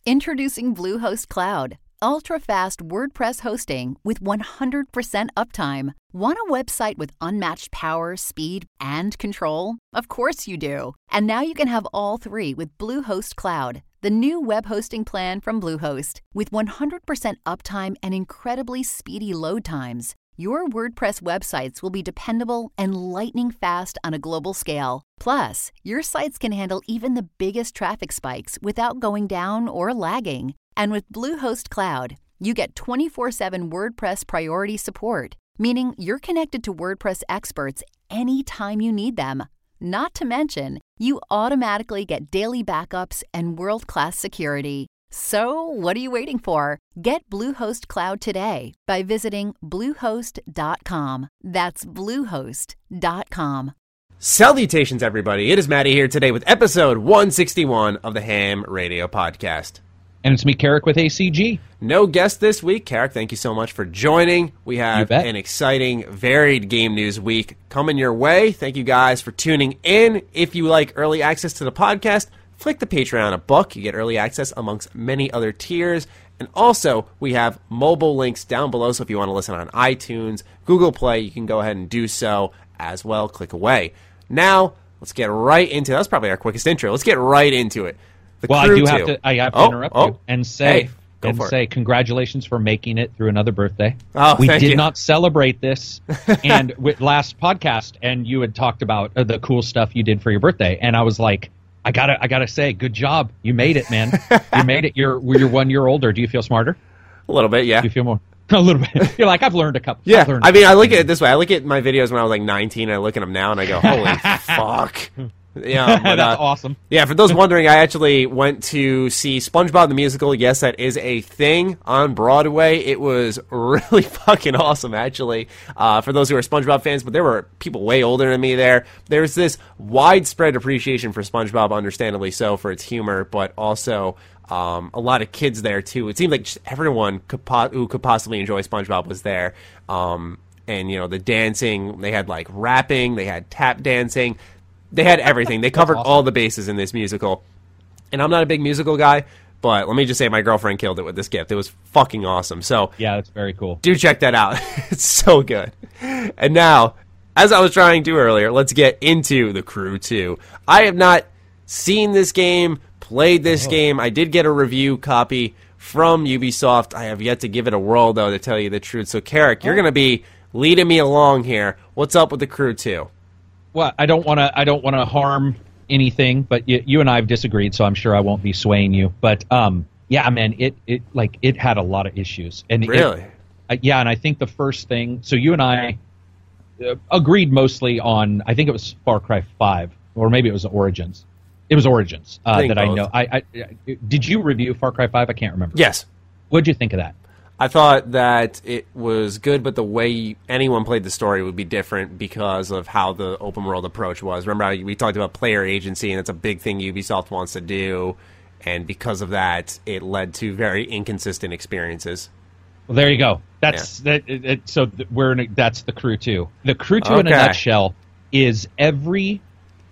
Introducing Bluehost Cloud, ultra-fast WordPress hosting with 100% uptime. Want a website with unmatched power, speed, and control? Of course you do. And now you can have all three with Bluehost Cloud, the new web hosting plan from Bluehost. With 100% uptime and incredibly speedy load times, your WordPress websites will be dependable and lightning fast on a global scale. Plus, your sites can handle even the biggest traffic spikes without going down or lagging. And with Bluehost Cloud, you get 24/7 WordPress priority support, meaning you're connected to WordPress experts anytime you need them. Not to mention, you automatically get daily backups and world-class security. So, what are you waiting for? Get Bluehost Cloud today by visiting Bluehost.com. That's Bluehost.com. Salutations, everybody. It is Maddie here today with episode 161 of the Ham Radio Podcast. And it's me, Carrick, with ACG. No guest this week. Carrick, thank you so much for joining. We have an exciting, varied game news week coming your way. Thank you guys for tuning in. If you like early access to the podcast, flick the Patreon a buck. You get early access amongst many other tiers. And also, we have mobile links down below, so if you want to listen on iTunes, Google Play, you can go ahead and do so as well. Click away. Now, let's get right into it. That's probably our quickest intro. Let's get right into it. I have to interrupt you and say, congratulations for making it through another birthday. We did not celebrate this, and with last podcast, and you had talked about the cool stuff you did for your birthday, and I was like, I gotta say, good job, you made it, man. You made it. You're 1 year older. Do you feel smarter? A little bit, yeah. Do you feel more? A little bit. You're like, I've learned a couple. Yeah, I look at it this way. I look at my videos when I was like 19. I look at them now, and I go, holy fuck. Yeah, but, that's awesome. Yeah, for those wondering, I actually went to see SpongeBob the Musical. Yes, that is a thing on Broadway. It was really fucking awesome, actually, for those who are SpongeBob fans, but there were people way older than me there. There's this widespread appreciation for SpongeBob, understandably so, for its humor, but also a lot of kids there, too. It seemed like just everyone who could possibly enjoy SpongeBob was there. And, you know, the dancing, they had, like, rapping, they had tap dancing. They had everything. They covered all the bases in this musical. And I'm not a big musical guy, but let me just say my girlfriend killed it with this gift. It was fucking awesome. So yeah, that's very cool. Do check that out. It's so good. And now, as I was trying to earlier, let's get into The Crew 2. I have not seen this game, played this game. I did get a review copy from Ubisoft. I have yet to give it a whirl, though, to tell you the truth. So, Carrick, you're going to be leading me along here. What's up with The Crew 2? Well, I don't want to harm anything, but you and I have disagreed, so I'm sure I won't be swaying you. But yeah, man, it had a lot of issues, and really, and I think the first thing. So you and I agreed mostly on. I think it was Far Cry 5, or maybe it was Origins. It was Origins that I know. Did you review Far Cry 5? I can't remember. Yes. What did you think of that? I thought that it was good, but the way anyone played the story would be different because of how the open world approach was. Remember how we talked about player agency, and it's a big thing Ubisoft wants to do, and because of that, it led to very inconsistent experiences. Well, there you go. That's that's The Crew 2. The Crew 2 in a nutshell is every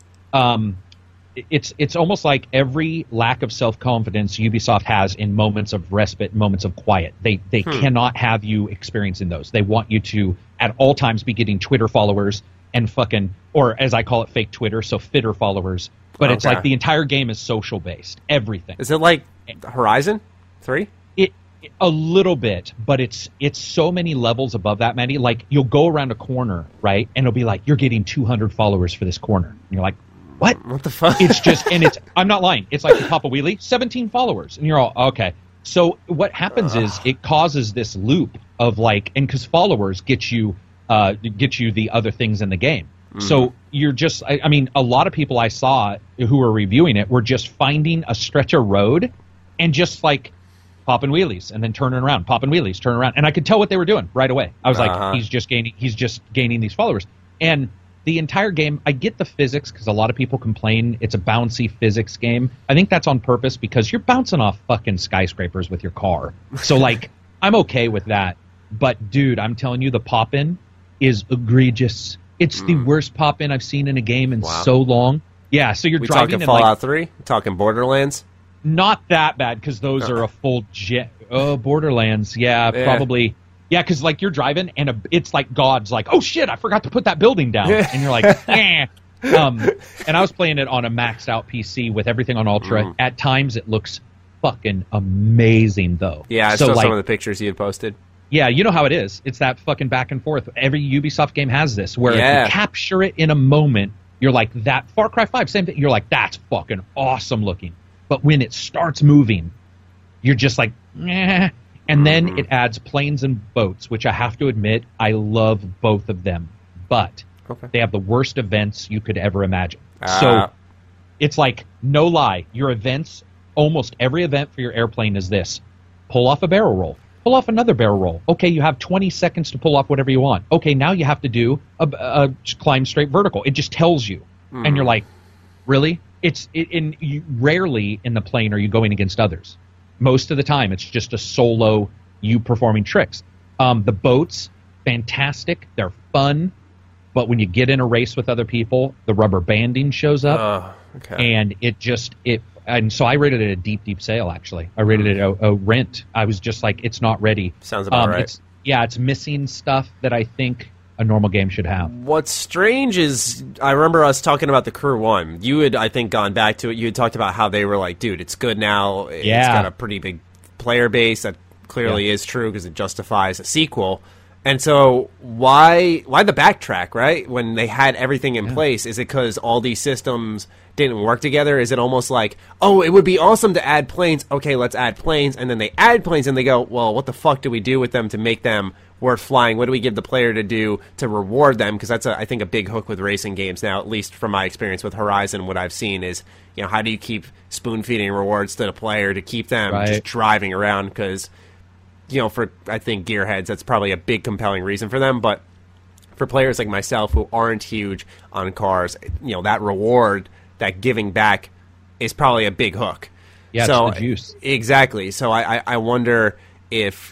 It's almost like every lack of self-confidence Ubisoft has in moments of respite, moments of quiet. They cannot have you experiencing those. They want you to, at all times, be getting Twitter followers and fucking, or as I call it, fake Twitter, so fitter followers. But it's like the entire game is social-based. Everything. Is it like Horizon 3? A little bit, but it's so many levels above that, Manny. Like, you'll go around a corner, right, and it'll be like, you're getting 200 followers for this corner. And you're like, what the fuck? It's just, and I'm not lying. It's like you pop a wheelie, 17 followers, and you're all, okay. So what happens is it causes this loop of like, and because followers get you the other things in the game. So you're just, I mean, a lot of people I saw who were reviewing it were just finding a stretch of road and just like popping wheelies and then turning around, popping wheelies, turning around. And I could tell what they were doing right away. I was like, he's just gaining these followers. And the entire game, I get the physics because a lot of people complain it's a bouncy physics game. I think that's on purpose because you're bouncing off fucking skyscrapers with your car. So, like, I'm okay with that. But, dude, I'm telling you, the pop-in is egregious. It's the worst pop-in I've seen in a game in so long. Yeah, so you're driving talking Fallout 3? We talking Borderlands? Not that bad, because those are a full jet. Oh, Borderlands, yeah. Probably. Yeah, because like you're driving and it's like God's like, oh shit, I forgot to put that building down, and you're like, eh. And I was playing it on a maxed out PC with everything on Ultra. At times it looks fucking amazing though. Yeah, I saw some of the pictures you had posted. Yeah, you know how it is. It's that fucking back and forth. Every Ubisoft game has this, where if you capture it in a moment, you're like, that Far Cry 5, same thing. You're like, that's fucking awesome looking. But when it starts moving, you're just like, eh. And then it adds planes and boats, which I have to admit, I love both of them. But they have the worst events you could ever imagine. So it's like, no lie, your events, almost every event for your airplane is this. Pull off a barrel roll. Pull off another barrel roll. Okay, you have 20 seconds to pull off whatever you want. Okay, now you have to do a climb straight vertical. It just tells you. And you're like, really? Rarely in the plane are you going against others. Most of the time, it's just a solo you performing tricks. The boats, fantastic. They're fun. But when you get in a race with other people, the rubber banding shows up. And and so I rated it a deep sale, actually. I rated it a rent. I was just like, it's not ready. Sounds about right. It's missing stuff that I think a normal game should have. What's strange is, I remember us talking about the Crew 1. You had, I think, gone back to it. You had talked about how they were like, dude, it's good now. It's got a pretty big player base. That clearly is true because it justifies a sequel. And so why the backtrack, right? When they had everything in place, is it because all these systems didn't work together? Is it almost like, oh, it would be awesome to add planes. Okay, let's add planes. And then they add planes and they go, well, what the fuck do we do with them to make them worth flying? What do we give the player to do to reward them? Because that's, I think, a big hook with racing games now, at least from my experience with Horizon. What I've seen is, how do you keep spoon-feeding rewards to the player to keep them just driving around? Because, for, I think, gearheads, that's probably a big compelling reason for them. But for players like myself who aren't huge on cars, that reward, that giving back is probably a big hook. Yeah, so, it's the juice. Exactly. So I wonder if...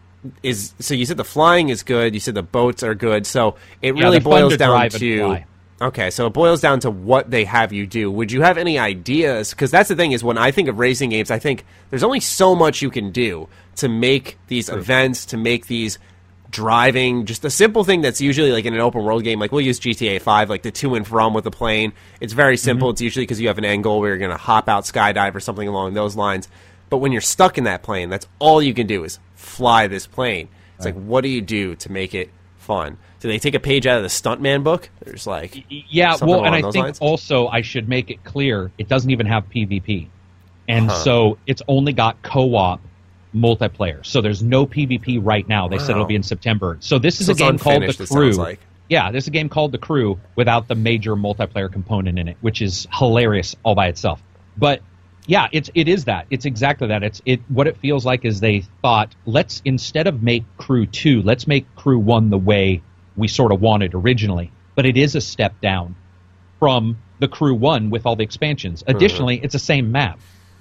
So you said the flying is good, you said the boats are good, so it really boils down to... Okay, so it boils down to what they have you do. Would you have any ideas? Because that's the thing, is when I think of racing games, I think there's only so much you can do to make these events, to make these driving, just a simple thing that's usually like in an open world game, like we'll use GTA 5, like the to and from with the plane. It's very simple. It's usually because you have an end goal where you're going to hop out, skydive, or something along those lines. But when you're stuck in that plane, that's all you can do is fly this plane. It's like, what do you do to make it fun? Do they take a page out of the Stuntman book? There's like, and I think lines? Also I should make it clear, it doesn't even have PvP. And so it's only got co-op multiplayer. So there's no PvP right now. They said it'll be in September. So this is a game called The Crew. Yeah, there's a game called The Crew without the major multiplayer component in it, which is hilarious all by itself. But yeah, it is that. It's exactly that. What it feels like is they thought, let's, instead of make Crew 2, let's make Crew 1 the way we sort of wanted originally. But it is a step down from the Crew 1 with all the expansions. Additionally, it's the same map.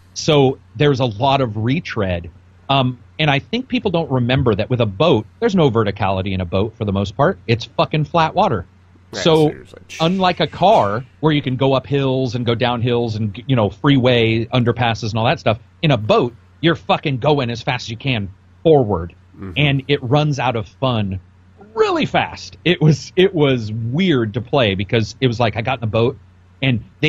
So there's a lot of retread. And I think people don't remember that with a boat, there's no verticality in a boat for the most part. It's fucking flat water. So unlike a car where you can go up hills and go down hills and, freeway underpasses and all that stuff, in a boat, you're fucking going as fast as you can forward. And it runs out of fun really fast. It was weird to play because it was like I got in a boat and they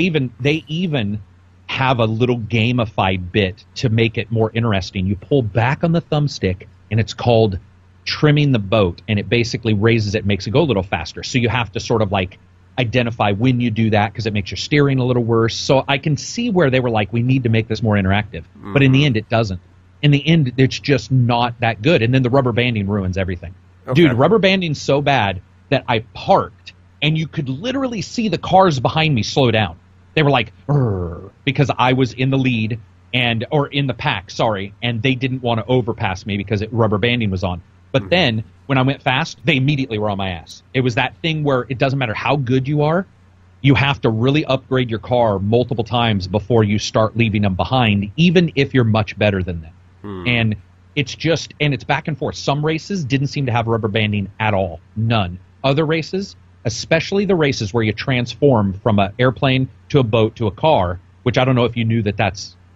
even have a little gamified bit to make it more interesting. You pull back on the thumbstick and it's called trimming the boat, and it basically raises it, makes it go a little faster. So you have to sort of like identify when you do that because it makes your steering a little worse. So I can see where they were like, we need to make this more interactive. But in the end, it doesn't. In the end, it's just not that good. And then the rubber banding ruins everything. Dude, rubber banding's so bad that I parked, and you could literally see the cars behind me slow down. They were like, because I was in the lead or in the pack, and they didn't want to overpass me because rubber banding was on. But then, when I went fast, they immediately were on my ass. It was that thing where it doesn't matter how good you are, you have to really upgrade your car multiple times before you start leaving them behind, even if you're much better than them. And it's back and forth. Some races didn't seem to have rubber banding at all. None. Other races, especially the races where you transform from an airplane to a boat to a car, which I don't know if you knew that's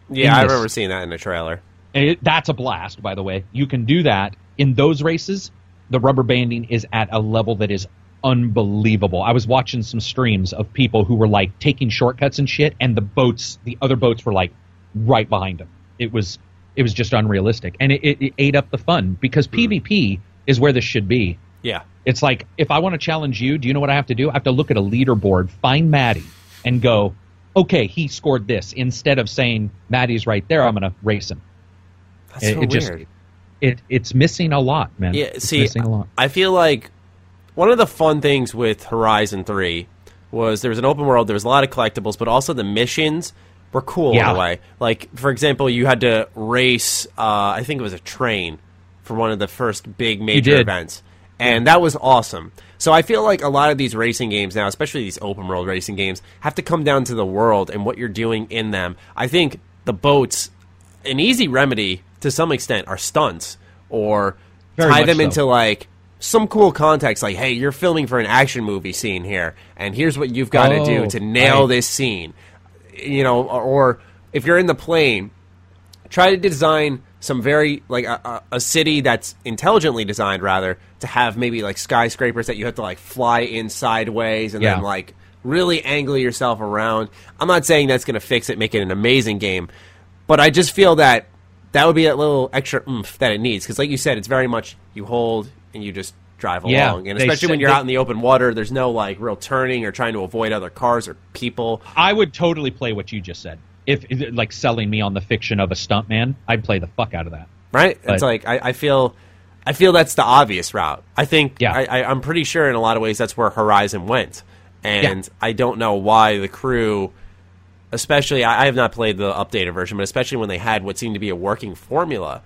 Yeah, I remember seeing that in the trailer. That's a blast, by the way. You can do that. In those races, the rubber banding is at a level that is unbelievable. I was watching some streams of people who were like taking shortcuts and shit, and the other boats were like right behind them. It was just unrealistic, and it ate up the fun because PvP is where this should be. Yeah, it's like if I want to challenge you, do you know what I have to do? I have to look at a leaderboard, find Maddie, and go, okay, he scored this. Instead of saying Maddie's right there, I'm going to race him. That's so weird. It's missing a lot, man. Yeah, it's missing a lot. I feel like one of the fun things with Horizon 3 was there was an open world, there was a lot of collectibles, but also the missions were cool in a way. Like, for example, you had to race, I think it was a train for one of the first big major events. And that was awesome. So I feel like a lot of these racing games now, especially these open world racing games, have to come down to the world and what you're doing in them. I think the boats, an easy remedy to some extent, are stunts or tie them into like some cool context, like, hey, you're filming for an action movie scene here, and here's what you've got to do to nail this scene. You know, or if you're in the plane, try to design some very, like, a city that's intelligently designed, rather, to have maybe, like, skyscrapers that you have to, like, fly in sideways and then, like, really angle yourself around. I'm not saying that's going to fix it, make it an amazing game, but I just feel that that would be a little extra oomph that it needs, because, like you said, it's very much you hold and you just drive along. And especially when you're out in the open water, there's no, like, real turning or trying to avoid other cars or people. I would totally play what you just said. If like selling me on the fiction of a stuntman, I'd play the fuck out of that. Right? But it's like I feel that's the obvious route. I think I'm pretty sure in a lot of ways that's where Horizon went, and I don't know why the crew, especially I have not played the updated version, but especially when they had what seemed to be a working formula,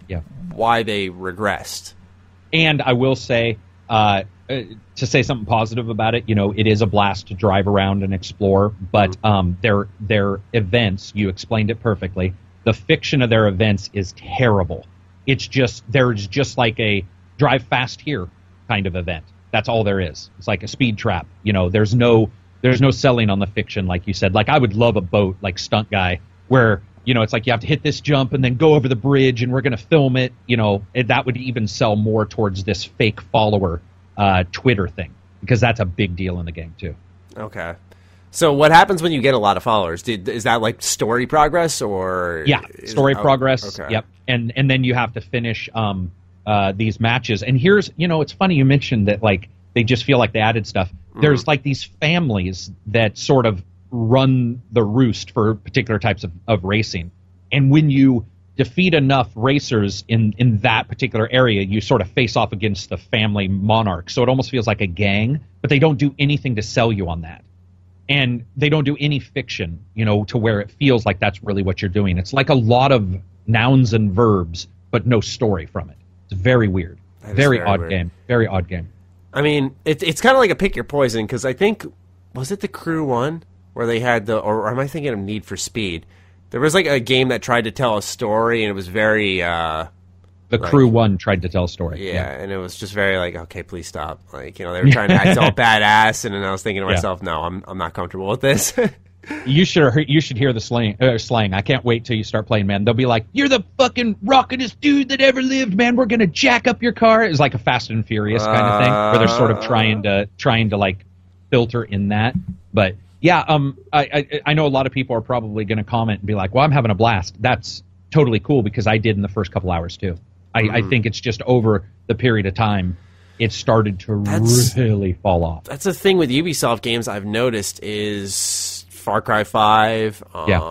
why they regressed. And I will say, to say something positive about it, you know, it is a blast to drive around and explore, but their events, you explained it perfectly, the fiction of their events is terrible. It's just, there's just like a drive fast here kind of event. That's all there is. It's like a speed trap. You know, there's no selling on the fiction, like you said. Like, I would love a boat, like Stunt Guy, where, you know, it's like you have to hit this jump and then go over the bridge and we're going to film it. You know, that would even sell more towards this fake follower Twitter thing, because that's a big deal in the game too. Okay. So what happens when you get a lot of followers? Is that like story progress or? Yeah, story progress. Okay. Yep. And then you have to finish these matches. And here's, you know, it's funny you mentioned that, like, they just feel like they added stuff. There's like these families that sort of run the roost for particular types of racing. And when you defeat enough racers in that particular area, you sort of face off against the family monarch. So it almost feels like a gang, but they don't do anything to sell you on that. And they don't do any fiction, you know, to where it feels like that's really what you're doing. It's like a lot of nouns and verbs, but no story from it. It's very weird. Very odd weird game. Very odd game. I mean, it's kind of like a pick your poison, because I think, was it the Crew one where they had or am I thinking of Need for Speed? There was like a game that tried to tell a story, and it was very... the Crew one tried to tell a story. Yeah, and it was just very like, okay, please stop. Like, you know, they were trying to act all badass, and then I was thinking to myself, no, I'm not comfortable with this. You should hear the slang. I can't wait till you start playing, man. They'll be like, "You're the fucking rockin'est dude that ever lived, man. We're gonna jack up your car." It's like a Fast and Furious kind of thing, where they're sort of trying to like filter in that. But yeah, I know a lot of people are probably gonna comment and be like, "Well, I'm having a blast." That's totally cool, because I did in the first couple hours too. I think it's just over the period of time, it started to really fall off. That's the thing with Ubisoft games I've noticed is Far Cry 5,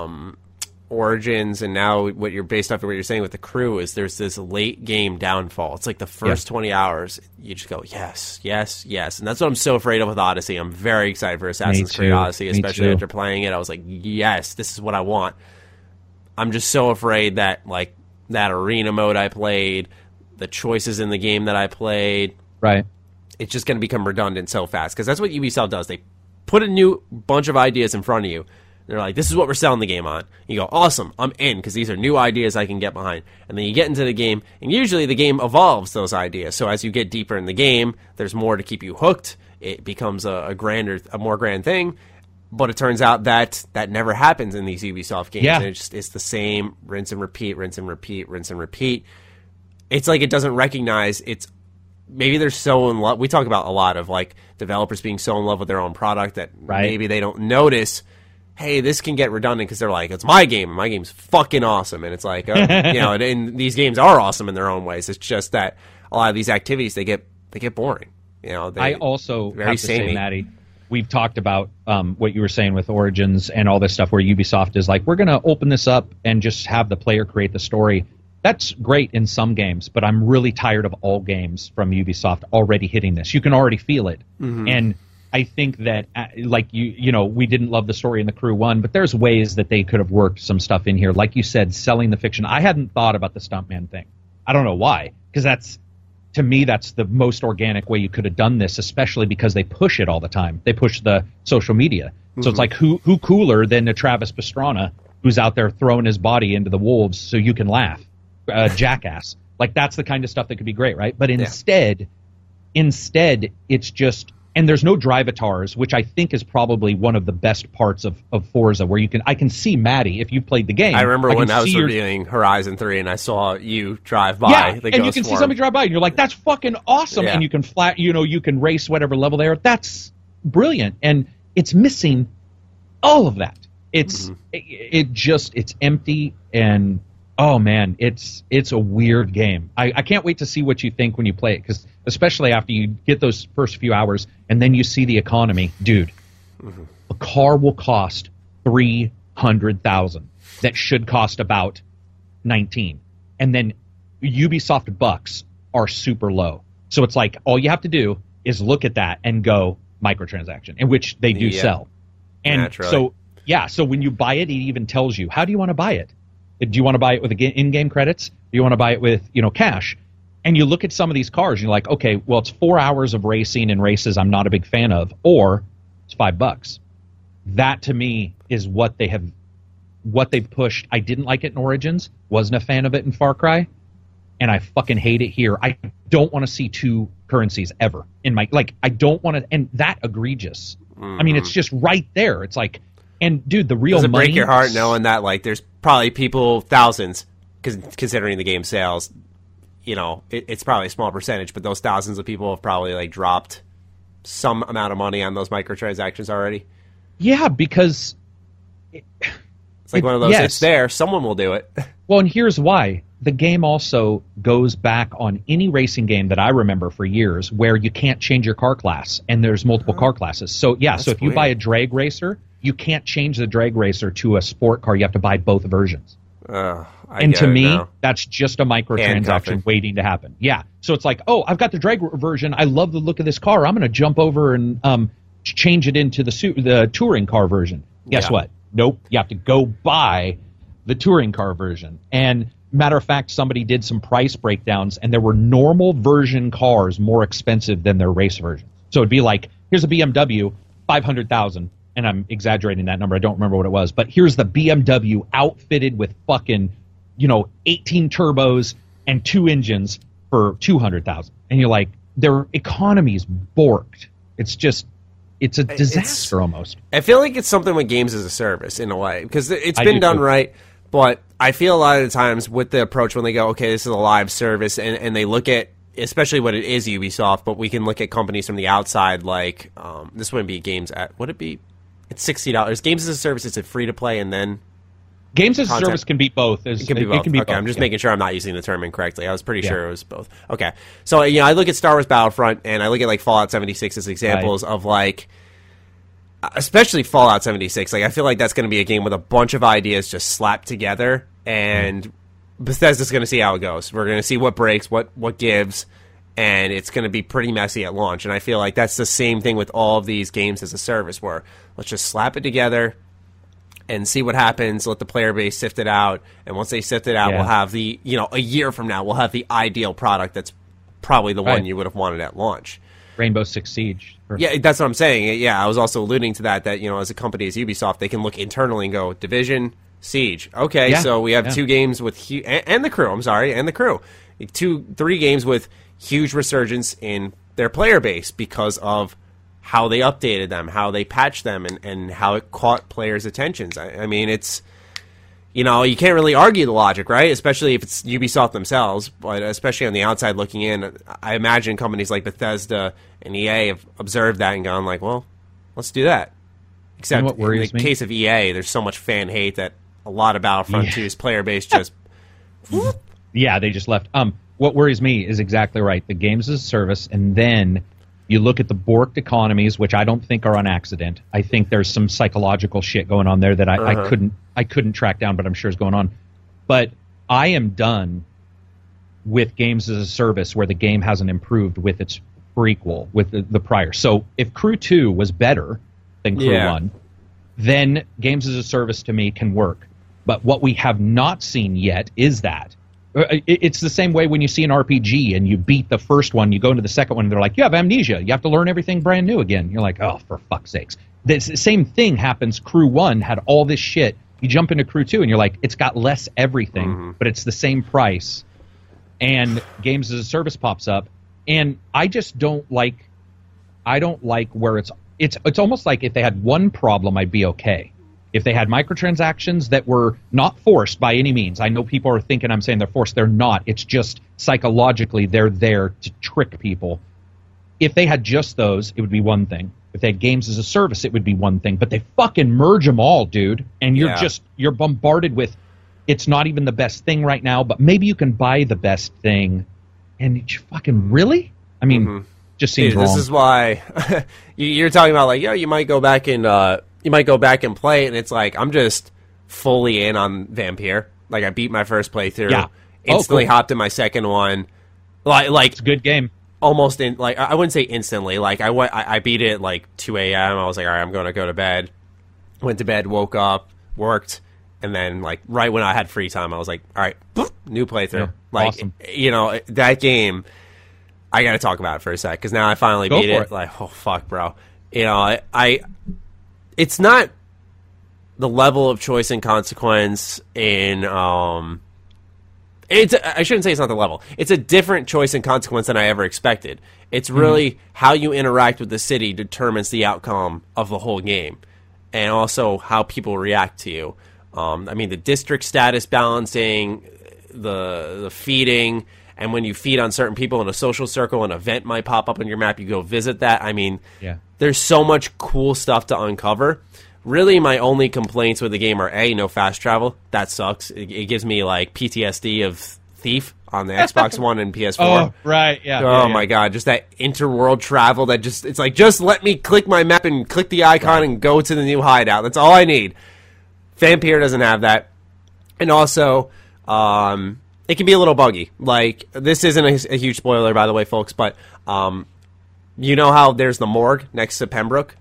Origins, and now what you're based off of what you're saying with the Crew is there's this late game downfall. It's like the first 20 hours, you just go, yes, yes, yes. And that's what I'm so afraid of with Odyssey. I'm very excited for Assassin's Creed Odyssey, especially after playing it. I was like, yes, this is what I want. I'm just so afraid that, like, that arena mode I played, the choices in the game that I played, right? It's just going to become redundant so fast, because that's what Ubisoft does. They put a new bunch of ideas in front of you. They're like, this is what we're selling the game on. You go, awesome, I'm in, because these are new ideas I can get behind. And then you get into the game, and usually the game evolves those ideas. So as you get deeper in the game, there's more to keep you hooked. It becomes a more grand thing. But it turns out that never happens in these Ubisoft games. Yeah. And it's the same rinse and repeat, rinse and repeat, rinse and repeat. It's like it doesn't recognize maybe they're so in love. We talk about a lot of like developers being so in love with their own product that maybe they don't notice, hey, this can get redundant because they're like, it's my game and my game's fucking awesome. And it's like, and these games are awesome in their own ways. It's just that a lot of these activities, they get boring. I also have to say, Maddie, we've talked about what you were saying with Origins and all this stuff where Ubisoft is like, we're going to open this up and just have the player create the story. That's great in some games, but I'm really tired of all games from Ubisoft already hitting this. You can already feel it. Mm-hmm. And I think that, like, we didn't love the story in The Crew 1, but there's ways that they could have worked some stuff in here. Like you said, selling the fiction. I hadn't thought about the Stuntman thing. I don't know why, because to me, that's the most organic way you could have done this, especially because they push it all the time. They push the social media. Mm-hmm. So it's like, who cooler than a Travis Pastrana who's out there throwing his body into the wolves so you can laugh? Jackass. Like, that's the kind of stuff that could be great, right? But instead, it's just, and there's no drive avatars, which I think is probably one of the best parts of Forza, where I can see Maddie if you played the game. I remember when I was reviewing Horizon 3 and I saw you drive by. Yeah, and you can see somebody drive by and you're like, that's fucking awesome. Yeah. And you can you can race whatever level they are. That's brilliant. And it's missing all of that. It's it's empty, and oh man, it's a weird game. I can't wait to see what you think when you play it, because especially after you get those first few hours and then you see the economy, dude. Mm-hmm. A car will cost $300,000 that should cost about 19, and then Ubisoft bucks are super low. So it's like all you have to do is look at that and go microtransaction, in which they do sell. And naturally. So when you buy it, it even tells you, how do you want to buy it? Do you want to buy it with in-game credits? Do you want to buy it with, cash? And you look at some of these cars, and you're like, okay, well, it's 4 hours of racing and races I'm not a big fan of, or it's $5. That to me is what they've pushed. I didn't like it in Origins, wasn't a fan of it in Far Cry, and I fucking hate it here. I don't want to see two currencies ever in my, I don't want to, and that egregious. I mean, it's just right there. It's like, and dude, the real money. Does it break your heart knowing that, there's probably people, thousands, considering the game sales, it's probably a small percentage, but those thousands of people have probably dropped some amount of money on those microtransactions already? Yeah, because it's like one of those, it's there, someone will do it. Well, and here's why. The game also goes back on any racing game that I remember for years where you can't change your car class, and there's multiple car classes. So, so if you buy a drag racer, you can't change the drag racer to a sport car. You have to buy both versions. And to me, that's just a microtransaction waiting to happen. Yeah. So it's like, oh, I've got the drag version. I love the look of this car. I'm going to jump over and change it into the touring car version. Guess what? Nope. You have to go buy the touring car version. And matter of fact, somebody did some price breakdowns, and there were normal version cars more expensive than their race version. So it'd be like, here's a BMW, $500,000. And I'm exaggerating that number. I don't remember what it was. But here's the BMW outfitted with fucking, 18 turbos and 2 engines for $200,000. And you're like, their economy's borked. It's just, it's a disaster almost. I feel like it's something with games as a service in a way, because it's been done right. But I feel a lot of the times with the approach when they go, okay, this is a live service, and they look at, especially when it is Ubisoft, but we can look at companies from the outside, like, this wouldn't be games at, would it be? It's $60. Games as a service, is it free to play and then games as a service can be both. It can be both. Okay, I'm just making sure I'm not using the term incorrectly. I was pretty sure it was both. Okay. So, I look at Star Wars Battlefront, and I look at Fallout 76 as examples of especially Fallout 76. I feel like that's going to be a game with a bunch of ideas just slapped together, and Bethesda's going to see how it goes. We're going to see what breaks, what gives, and it's going to be pretty messy at launch. And I feel like that's the same thing with all of these games as a service, where let's just slap it together and see what happens, let the player base sift it out, and once they sift it out, we'll have a year from now, we'll have the ideal product that's probably the one you would have wanted at launch. Rainbow Six Siege. Yeah, that's what I'm saying. Yeah, I was also alluding to that, as a company as Ubisoft, they can look internally and go, Division, Siege. Okay, so we have 2 games with, and the Crew, and the Crew. 3 games with huge resurgence in their player base because of how they updated them, how they patched them, and how it caught players' attentions. I mean, it's, you know, you can't really argue the logic, right? Especially if it's Ubisoft themselves, but especially on the outside looking in, I imagine companies like Bethesda and EA have observed that and gone like, well, let's do that. Except what worries in the case of EA, there's so much fan hate that a lot of Battlefront 2's player base just... Yeah, they just left. What worries me is exactly right. The games as a service, and then you look at the borked economies, which I don't think are on accident. I think there's some psychological shit going on there that I couldn't track down, but I'm sure is going on. But I am done with games as a service where the game hasn't improved with its prequel, with the prior. So if Crew 2 was better than Crew 1, then games as a service to me can work. But what we have not seen yet is that. It's the same way when you see an RPG and you beat the first one, you go into the second one, and they're like, you have amnesia. You have to learn everything brand new again. You're like, oh, for fuck's sakes. The same thing happens. Crew 1 had all this shit. You jump into Crew 2, and you're like, it's got less everything, but it's the same price. And games as a service pops up. And I just don't like where it's almost like if they had one problem, I'd be okay. If they had microtransactions that were not forced by any means. I know people are thinking I'm saying they're forced. They're not. It's just psychologically they're there to trick people. If they had just those, it would be one thing. If they had games as a service, it would be one thing. But they fucking merge them all, dude. And you're bombarded with, it's not even the best thing right now, but maybe you can buy the best thing. And you fucking, really? I mean, just seems wrong. This is why you're talking about, like, you might go back and play it, and it's like, I'm just fully in on Vampire. Like, I beat my first playthrough, instantly hopped in my second one. Like it's a good game. Almost in, like, I wouldn't say instantly. Like, I beat it at like 2 a.m. I was like, all right, I'm going to go to bed. Went to bed, woke up, worked, and then, like, right when I had free time, I was like, all right, boop, new playthrough. Yeah, like, awesome. You know, that game, I got to talk about it for a sec, because now I finally beat it. Like, oh, fuck, bro. You know, it's not the level of choice and consequence in I shouldn't say it's not the level. It's a different choice and consequence than I ever expected. It's really how you interact with the city determines the outcome of the whole game, and also how people react to you. I mean, the district status balancing, the feeding, and when you feed on certain people in a social circle, an event might pop up on your map. You go visit that. I mean, there's so much cool stuff to uncover. Really, my only complaints with the game are, no fast travel. That sucks. It gives me, like, PTSD of Thief on the Xbox One and PS4. Oh, right, yeah. Oh, my God. Just that interworld travel that it's like, just let me click my map and click the icon and go to the new hideout. That's all I need. Vampire doesn't have that. And also, it can be a little buggy. Like, this isn't a huge spoiler, by the way, folks, but you know how there's the morgue next to Pembroke?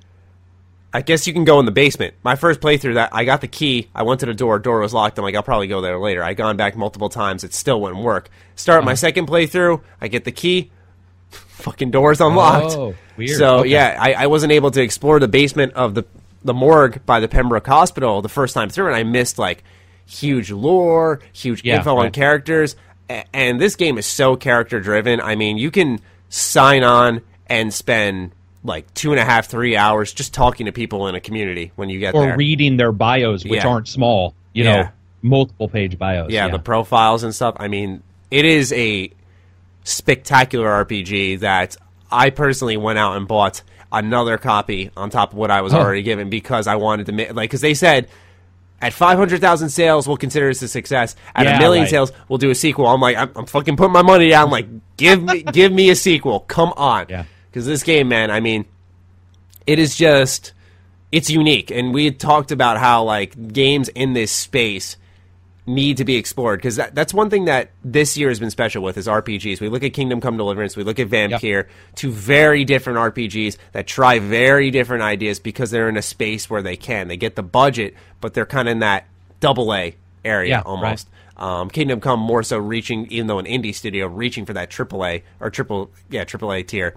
I guess you can go in the basement. My first playthrough, that I got the key, I went to the door was locked, I'm like, I'll probably go there later. I'd gone back multiple times, it still wouldn't work. Start my second playthrough, I get the key, fucking door's unlocked. Oh, weird. So, okay. I wasn't able to explore the basement of the morgue by the Pembroke Hospital the first time through, and I missed, like, huge lore, huge info on characters, and this game is so character-driven. I mean, you can sign on and spend like 2.5, 3 hours just talking to people in a community when you get there. Or reading their bios, which aren't small, you know, multiple page bios. Yeah, the profiles and stuff. I mean, it is a spectacular RPG that I personally went out and bought another copy on top of what I was already given, because I wanted to make, like, because they said at 500,000 sales, we'll consider this a success. At 1 million sales, we'll do a sequel. I'm like, I'm fucking putting my money down. Like, give me a sequel. Come on. Yeah. Because this game, man, I mean, it is just, it's unique. And we had talked about how, like, games in this space need to be explored. Because that's one thing that this year has been special with is RPGs. We look at Kingdom Come Deliverance, we look at Vampire, two very different RPGs that try very different ideas because they're in a space where they can. They get the budget, but they're kind of in that AA area almost. Right. Kingdom Come more so reaching, even though an indie studio, reaching for that AAA or AAA tier.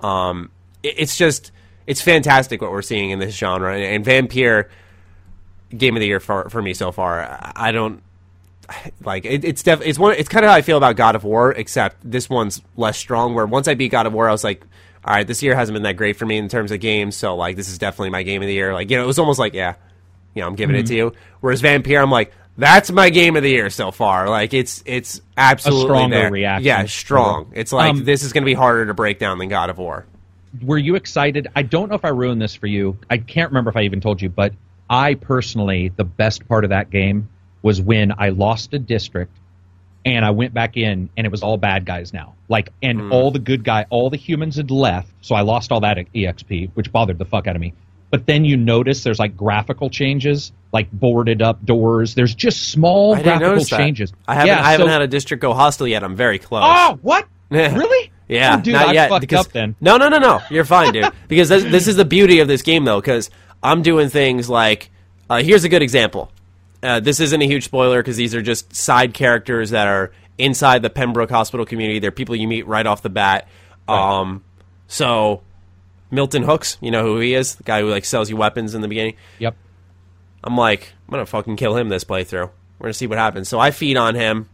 It's fantastic what we're seeing in this genre, and Vampire, game of the year for me so far. I don't like it. It's kind of how I feel about God of War, except this one's less strong. Where once I beat God of War, I was like, all right, this year hasn't been that great for me in terms of games, so like this is definitely my game of the year. Like, you know, it was almost like, yeah, you know, I'm giving it to you. Whereas Vampire, I'm like, that's my game of the year so far. Like, it's absolutely a stronger there. reaction. Yeah, strong. It's like this is going to be harder to break down than God of War. Were you excited? I don't know if I ruined this for you. I can't remember if I even told you, but I personally, the best part of that game was when I lost a district and I went back in and it was all bad guys now. Like, and all the humans had left, so I lost all that EXP, which bothered the fuck out of me. But then you notice there's like graphical changes, like boarded up doors. There's just small graphical changes. I haven't had a district go hostile yet. I'm very close. Oh, what? Really? Yeah, oh, dude, not I yet. fucked Because, up then. No. You're fine, dude. Because this is the beauty of this game, though, because I'm doing things like, here's a good example. This isn't a huge spoiler because these are just side characters that are inside the Pembroke Hospital community. They're people you meet right off the bat. Right. So Milton Hooks, you know who he is? The guy who like sells you weapons in the beginning. Yep. I'm like, I'm going to fucking kill him this playthrough. We're going to see what happens. So I feed on him.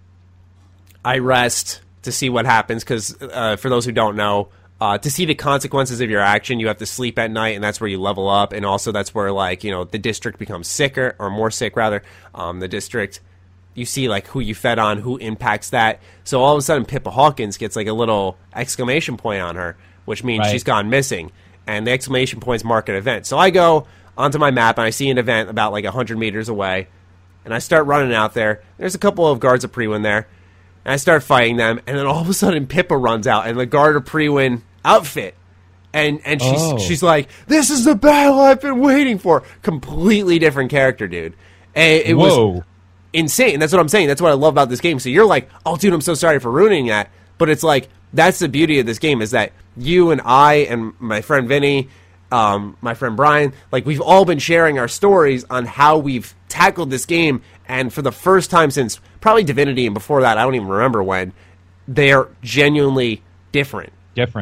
I rest to see what happens because for those who don't know, to see the consequences of your action, you have to sleep at night, and that's where you level up. And also that's where, like, you know, the district becomes sicker, or more sick, rather. The district, you see, like, who you fed on, who impacts that. So all of a sudden, Pippa Hawkins gets, like, a little exclamation point on her, which means she's gone missing. And the exclamation points mark an event. So I go onto my map, and I see an event about, like, 100 meters away. And I start running out there. There's a couple of guards of Priwen there. And I start fighting them, and then all of a sudden Pippa runs out, and the guard of Priwen outfit. And she's like, this is the battle I've been waiting for. Completely different character, dude. And it was insane. That's what I'm saying. That's what I love about this game. So you're like, oh, dude, I'm so sorry for ruining that. But it's like, that's the beauty of this game, is that you and I and my friend Vinny, my friend Brian, like, we've all been sharing our stories on how we've tackled this game. And for the first time since probably Divinity, and before that, I don't even remember when, they're genuinely different.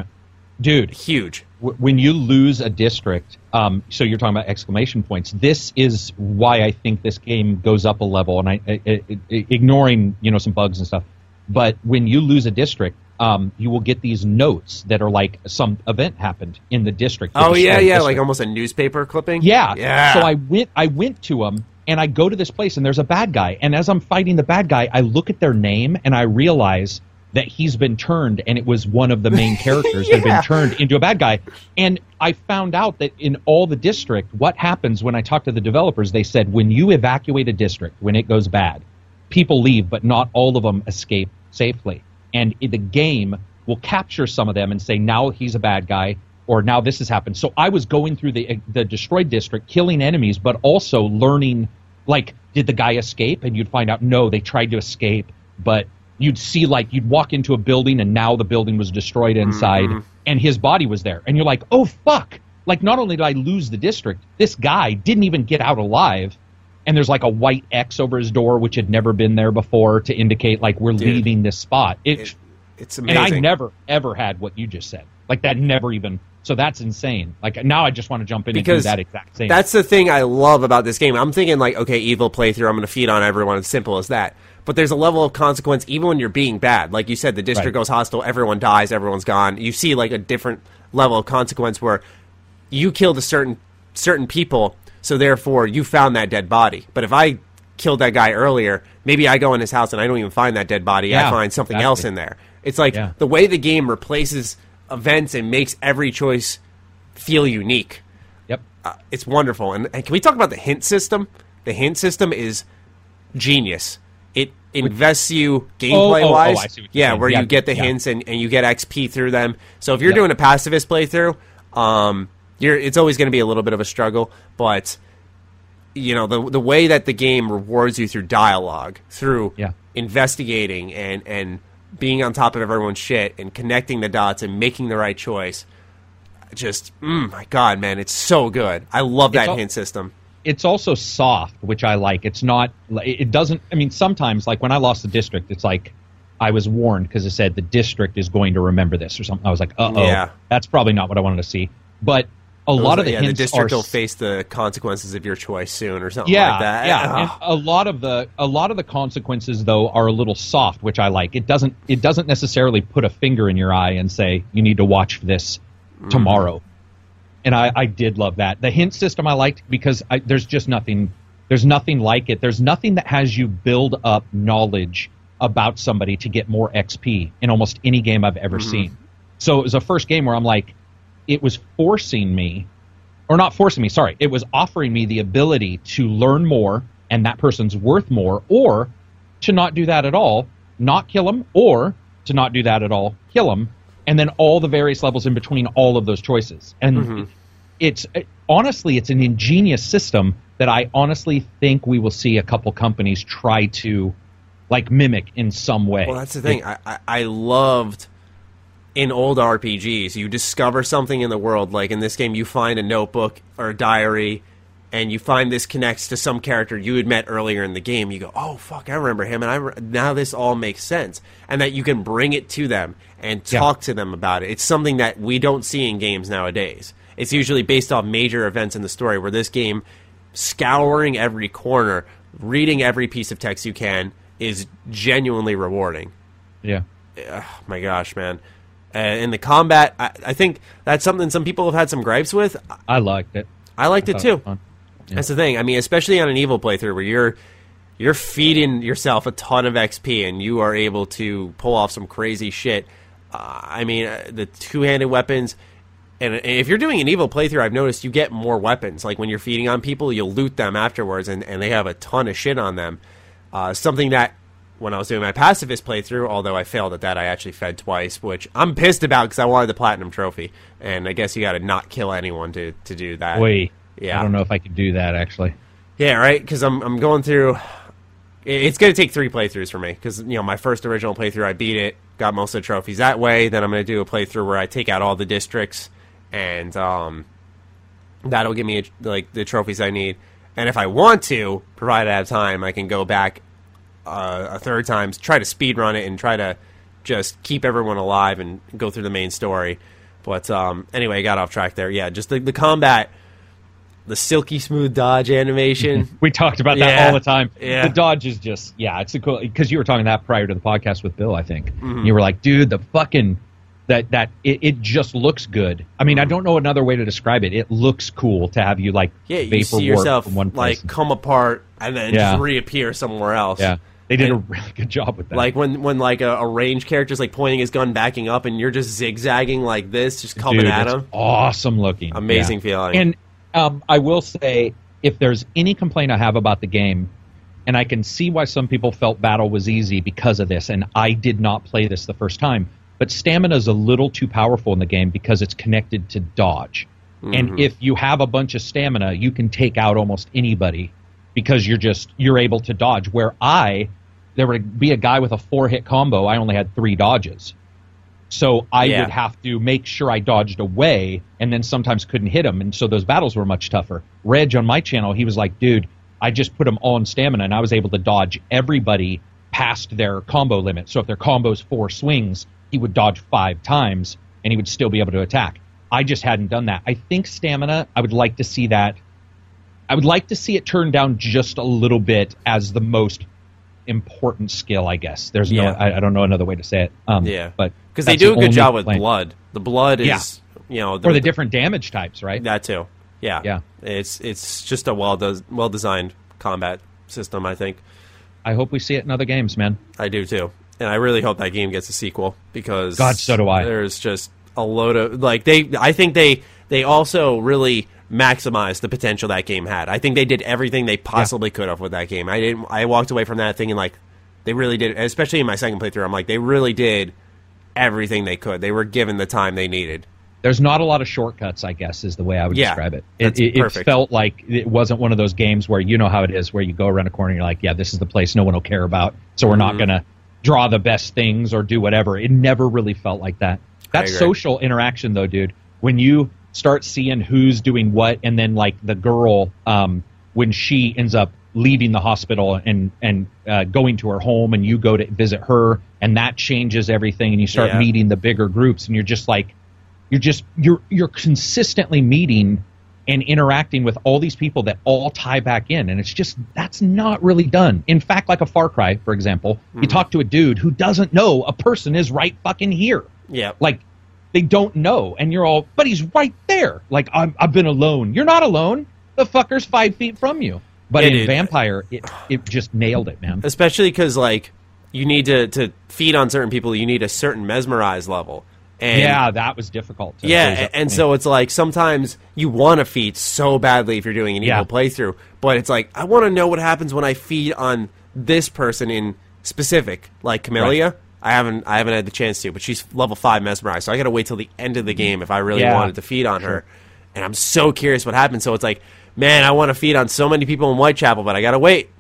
Dude, huge. When you lose a district, so you're talking about exclamation points. This is why I think this game goes up a level, and ignoring, you know, some bugs and stuff. But when you lose a district, you will get these notes that are like some event happened in the district. Oh yeah, like almost a newspaper clipping. Yeah. So I went to them, and I go to this place, and there's a bad guy. And as I'm fighting the bad guy, I look at their name, and I realize that he's been turned, and it was one of the main characters that had been turned into a bad guy. And I found out that in all the district, what happens when I talked to the developers, they said when you evacuate a district, when it goes bad, people leave, but not all of them escape safely. And the game will capture some of them and say, now he's a bad guy, or now this has happened. So I was going through the destroyed district, killing enemies, but also learning, like, did the guy escape? And you'd find out, no, they tried to escape, but you'd see, like, you'd walk into a building and now the building was destroyed inside and his body was there. And you're like, oh, fuck. Like, not only did I lose the district, this guy didn't even get out alive. And there's, like, a white X over his door, which had never been there before, to indicate, like, we're leaving this spot. It's amazing. And I never, ever had what you just said. Like, that never even... So that's insane. Like, now I just want to jump in and do that exact same. That's the thing I love about this game. I'm thinking, like, okay, evil playthrough, I'm going to feed on everyone. It's simple as that. But there's a level of consequence even when you're being bad. Like you said, the district goes hostile, everyone dies, everyone's gone. You see, like, a different level of consequence where you killed a certain people, so therefore you found that dead body. But if I killed that guy earlier, maybe I go in his house and I don't even find that dead body. I find something else in there. It's like the way the game replaces events and makes every choice feel unique. Yep. It's wonderful. And can we talk about the hint system? The hint system is genius. It invests you gameplay-wise. I see what you're saying. Where you get the hints and you get XP through them. So if you're doing a pacifist playthrough, it's always going to be a little bit of a struggle. But, you know, the way that the game rewards you through dialogue, through investigating and being on top of everyone's shit and connecting the dots and making the right choice, just, my God, man, it's so good. I love that hint system. It's also soft, which I like. It's not, it doesn't, I mean, sometimes, like when I lost the district, it's like I was warned because it said the district is going to remember this or something. I was like, that's probably not what I wanted to see. But a lot of the hints the district are, will face the consequences of your choice soon or something like that. Yeah, and a lot of the consequences though are a little soft, which I like. It doesn't necessarily put a finger in your eye and say you need to watch this tomorrow. And I did love that. The hint system I liked because there's just nothing. There's nothing like it. There's nothing that has you build up knowledge about somebody to get more XP in almost any game I've ever seen. So it was a first game where I'm like, it was forcing me, or not forcing me, sorry. It was offering me the ability to learn more, and that person's worth more, or to not do that at all, not kill them, or to not do that at all, kill them, and then all the various levels in between all of those choices. And it's honestly, it's an ingenious system that I honestly think we will see a couple companies try to like mimic in some way. Well, that's the thing. I loved in old RPGs, you discover something in the world. Like in this game, you find a notebook or a diary, and you find this connects to some character you had met earlier in the game. You go, oh, fuck, I remember him, and now this all makes sense. And that you can bring it to them and talk to them about it. It's something that we don't see in games nowadays. It's usually based off major events in the story, where this game, scouring every corner, reading every piece of text you can, is genuinely rewarding. Yeah. Oh, my gosh, man. And the combat, I think that's something some people have had some gripes with. I liked it. I liked it too. Yeah. That's the thing. I mean, especially on an Evil playthrough where you're feeding yourself a ton of XP and you are able to pull off some crazy shit. I mean, the two-handed weapons. And if you're doing an Evil playthrough, I've noticed you get more weapons. Like when you're feeding on people, you'll loot them afterwards, and they have a ton of shit on them. Something that, when I was doing my pacifist playthrough, although I failed at that, I actually fed twice, which I'm pissed about because I wanted the Platinum Trophy. And I guess you got to not kill anyone to do that. Wait. Yeah. I don't know if I could do that, actually. Yeah, right? Because I'm going through... It's going to take 3 playthroughs for me. Because, my first original playthrough, I beat it, got most of the trophies that way. Then I'm going to do a playthrough where I take out all the districts, and that'll give me the trophies I need. And if I want to, provided I have time, I can go back a third time, try to speedrun it, and try to just keep everyone alive and go through the main story. But anyway, I got off track there. Yeah, just the combat, the silky smooth dodge animation. We talked about that all the time. Yeah. The dodge is just, it's a cool, because you were talking that prior to the podcast with Bill, I think. You were like, dude, the fucking... It just looks good. I mean, I don't know another way to describe it. It looks cool to have you you see yourself from one place come apart and then just reappear somewhere else. Yeah, they did a really good job with that. Like when a ranged character's pointing his gun, backing up, and you're just zigzagging like this, just coming at him. Awesome looking, amazing feeling. And I will say, if there's any complaint I have about the game, and I can see why some people felt battle was easy because of this, and I did not play this the first time. But stamina is a little too powerful in the game because it's connected to dodge. And if you have a bunch of stamina, you can take out almost anybody because you're able to dodge. Where there would be a guy with a 4-hit combo, I only had 3 dodges. So I would have to make sure I dodged away and then sometimes couldn't hit him. And so those battles were much tougher. Reg on my channel, he was like, dude, I just put them all in stamina and I was able to dodge everybody past their combo limit. So if their combo's 4 swings, he would dodge 5 times, and he would still be able to attack. I just hadn't done that. I think stamina, I would like to see that. I would like to see it turned down just a little bit as the most important skill, I guess. There's I don't know another way to say it. But because they do a good job with blood. The blood is, or the different damage types, right? That too. Yeah. It's just a well-designed combat system, I think. I hope we see it in other games, man. I do too. And I really hope that game gets a sequel because God, so do I. There's just a load of I think they also really maximized the potential that game had. I think they did everything they possibly could have with that game. I walked away from that thinking they really did, especially in my second playthrough. I'm like, they really did everything they could. They were given the time they needed. There's not a lot of shortcuts, I guess, is the way I would describe it. It felt like it wasn't one of those games where you know how it is, where you go around a corner and you're like, yeah, this is the place no one will care about, so we're not going to draw the best things or do whatever. It never really felt like that. That social interaction, though, dude, when you start seeing who's doing what, and then the girl, when she ends up leaving the hospital and going to her home, and you go to visit her, and that changes everything, and you start meeting the bigger groups, and you're just like, you're consistently meeting and interacting with all these people that all tie back in. And it's just, that's not really done. In fact, like a Far Cry, for example, you talk to a dude who doesn't know a person is right fucking here. Yeah. they don't know, and you're all, but he's right there. Like, I've been alone. You're not alone. The fucker's 5 feet from you. But in Vampire, it just nailed it, man. Especially because, like, you need to feed on certain people, you need a certain mesmerize level. And yeah, that was difficult. And so it's like sometimes you want to feed so badly if you're doing an evil playthrough, but it's like, I want to know what happens when I feed on this person in specific, like Camellia. Right. I haven't had the chance to, but she's level 5 mesmerized, so I got to wait till the end of the game if I really wanted to feed on her. And I'm so curious what happens. So it's like, man, I want to feed on so many people in Whitechapel, but I got to wait.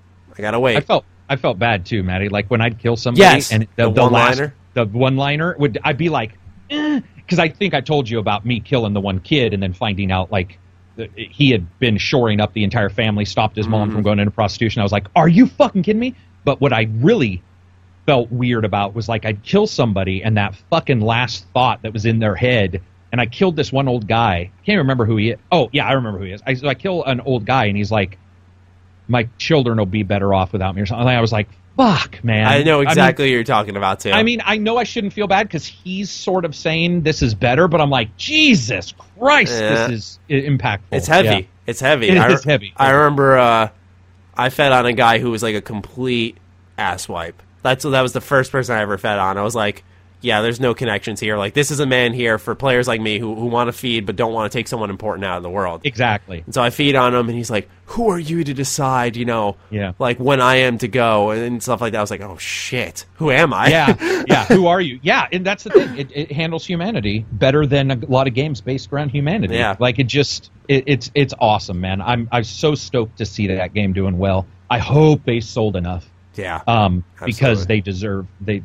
I felt bad too, Maddie. Like when I'd kill somebody and the one-liner I'd be like, because I think I told you about me killing the one kid and then finding out like he had been shoring up the entire family, stopped his mom from going into prostitution. I was like, are you fucking kidding me? But what I really felt weird about was like I'd kill somebody and that fucking last thought that was in their head, and I killed this one old guy. I can't remember who he is. Oh, yeah, I remember who he is. I kill an old guy and he's like, my children will be better off without me or something. And I was like, fuck, man. I know exactly what you're talking about, too. I mean, I know I shouldn't feel bad because he's sort of saying this is better, but I'm like, Jesus Christ, this is impactful. It's heavy. Yeah. It's heavy. It is heavy. I remember I fed on a guy who was like a complete asswipe. That was the first person I ever fed on. I was like, yeah, there's no connections here. Like, this is a man here for players like me who want to feed but don't want to take someone important out of the world. Exactly. And so I feed on him, and he's like, who are you to decide, like, when I am to go, and stuff like that. I was like, oh, shit. Who am I? Yeah. Who are you? Yeah, and that's the thing. It handles humanity better than a lot of games based around humanity. Yeah. Like, it's awesome, man. I'm so stoked to see that game doing well. I hope they sold enough. Yeah, because they deserve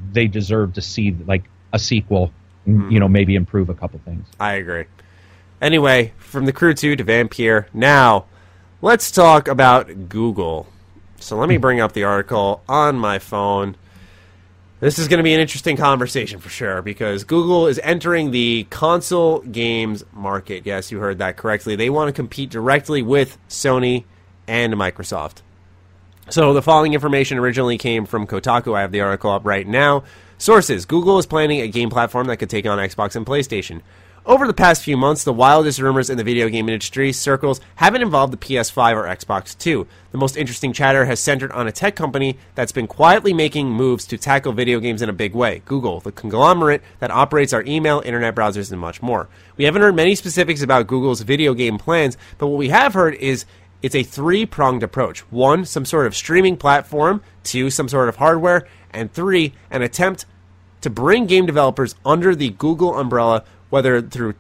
to see like a sequel, maybe improve a couple things. I agree. Anyway, from The Crew 2 to Vampire, now let's talk about Google. So let me bring up the article on my phone. This is going to be an interesting conversation for sure, because Google is entering the console games market. Yes, you heard that correctly. They want to compete directly with Sony and Microsoft. So the following information originally came from Kotaku. I have the article up right now. Sources: Google is planning a game platform that could take on Xbox and PlayStation. Over the past few months, the wildest rumors in the video game industry circles haven't involved the PS5 or Xbox 2. The most interesting chatter has centered on a tech company that's been quietly making moves to tackle video games in a big way: Google, the conglomerate that operates our email, internet browsers, and much more. We haven't heard many specifics about Google's video game plans, but what we have heard is it's a three-pronged approach. 1, some sort of streaming platform. 2, some sort of hardware. And 3, an attempt to bring game developers under the Google umbrella, whether through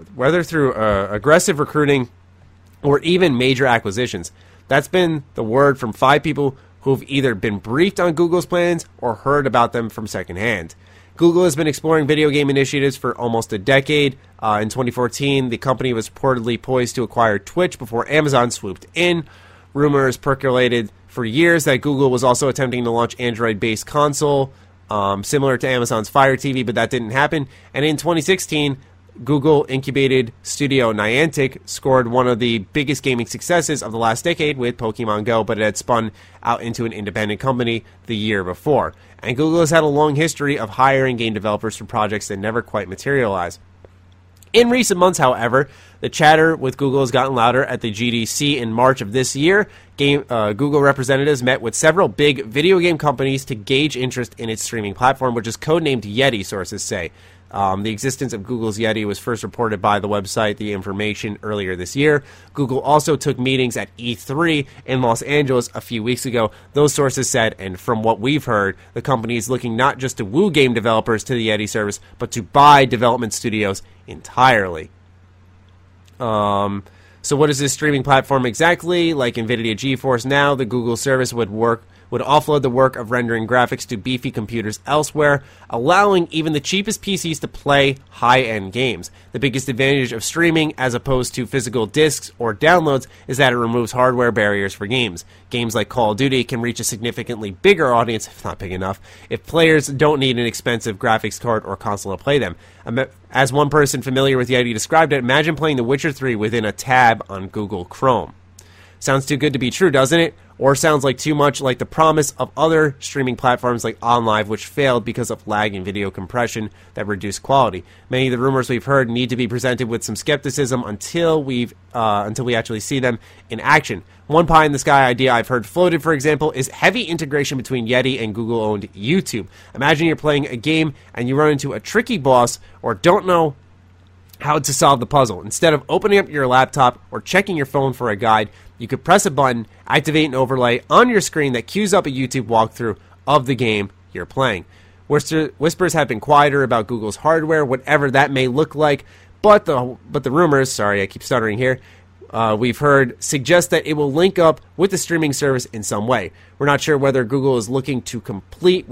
aggressive recruiting or even major acquisitions. That's been the word from 5 people who've either been briefed on Google's plans or heard about them from secondhand. Google has been exploring video game initiatives for almost a decade. In 2014, the company was reportedly poised to acquire Twitch before Amazon swooped in. Rumors percolated for years that Google was also attempting to launch Android-based console, similar to Amazon's Fire TV, but that didn't happen. And in 2016, Google incubated studio Niantic scored one of the biggest gaming successes of the last decade with Pokemon Go, but it had spun out into an independent company the year before. And Google has had a long history of hiring game developers for projects that never quite materialize. In recent months, however, the chatter with Google has gotten louder. At the GDC in March of this year, Google representatives met with several big video game companies to gauge interest in its streaming platform, which is codenamed Yeti, sources say. The existence of Google's Yeti was first reported by the website The Information earlier this year. Google also took meetings at E3 in Los Angeles a few weeks ago. Those sources said, and from what we've heard, the company is looking not just to woo game developers to the Yeti service, but to buy development studios entirely. So what is this streaming platform exactly? Like NVIDIA GeForce Now, the Google service would offload the work of rendering graphics to beefy computers elsewhere, allowing even the cheapest PCs to play high-end games. The biggest advantage of streaming, as opposed to physical discs or downloads, is that it removes hardware barriers for games. Games like Call of Duty can reach a significantly bigger audience, if not big enough, if players don't need an expensive graphics card or console to play them. As one person familiar with Yeti described it, imagine playing The Witcher 3 within a tab on Google Chrome. Sounds too good to be true, doesn't it? or sounds like too much like the promise of other streaming platforms like OnLive, which failed because of lag in video compression that reduced quality. Many of the rumors we've heard need to be presented with some skepticism until we actually see them in action. One pie-in-the-sky idea I've heard floated, for example, is heavy integration between Yeti and Google-owned YouTube. Imagine you're playing a game and you run into a tricky boss or don't know how to solve the puzzle. Instead of opening up your laptop or checking your phone for a guide, you could press a button, activate an overlay on your screen that cues up a YouTube walkthrough of the game you're playing. Whispers have been quieter about Google's hardware, whatever that may look like, but the rumors, sorry, I keep stuttering here, we've heard suggest that it will link up with the streaming service in some way. We're not sure whether Google is looking to compete,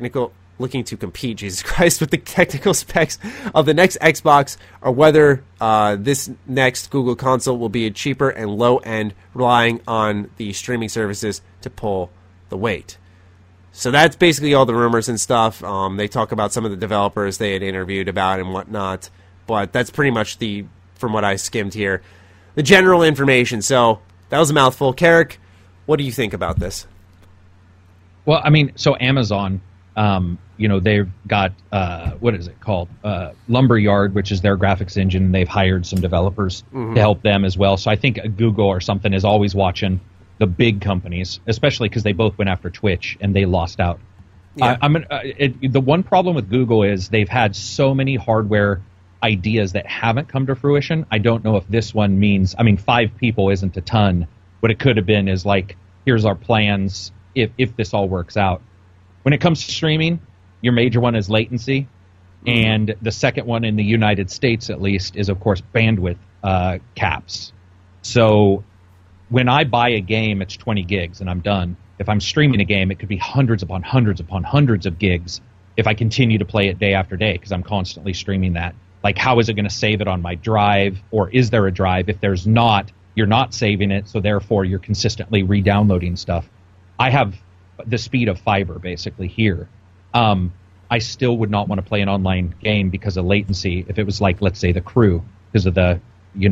Jesus Christ, with the technical specs of the next Xbox, or whether this next Google console will be a cheaper and low-end, relying on the streaming services to pull the weight. So that's basically all the rumors and stuff. They talk about some of the developers they had interviewed about and whatnot, but that's pretty much from what I skimmed here, the general information. So that was a mouthful. Carrick, what do you think about this? Well, I mean, so Amazon, they've got, what is it called? Lumberyard, which is their graphics engine. They've hired some developers to help them as well. So I think Google or something is always watching the big companies, especially because they both went after Twitch and they lost out. Yeah. The one problem with Google is they've had so many hardware ideas that haven't come to fruition. I don't know if this one means, 5 people isn't a ton. What it could have been is like, here's our plans if this all works out. When it comes to streaming, your major one is latency, and the second one in the United States, at least, is, of course, bandwidth caps. So when I buy a game, it's 20 gigs, and I'm done. If I'm streaming a game, it could be hundreds upon hundreds upon hundreds of gigs if I continue to play it day after day, because I'm constantly streaming that. Like, how is it going to save it on my drive, or is there a drive? If there's not, you're not saving it, so therefore you're consistently re-downloading stuff. I have the speed of fiber basically here. I still would not want to play an online game because of latency. If it was like, let's say, The Crew, because of the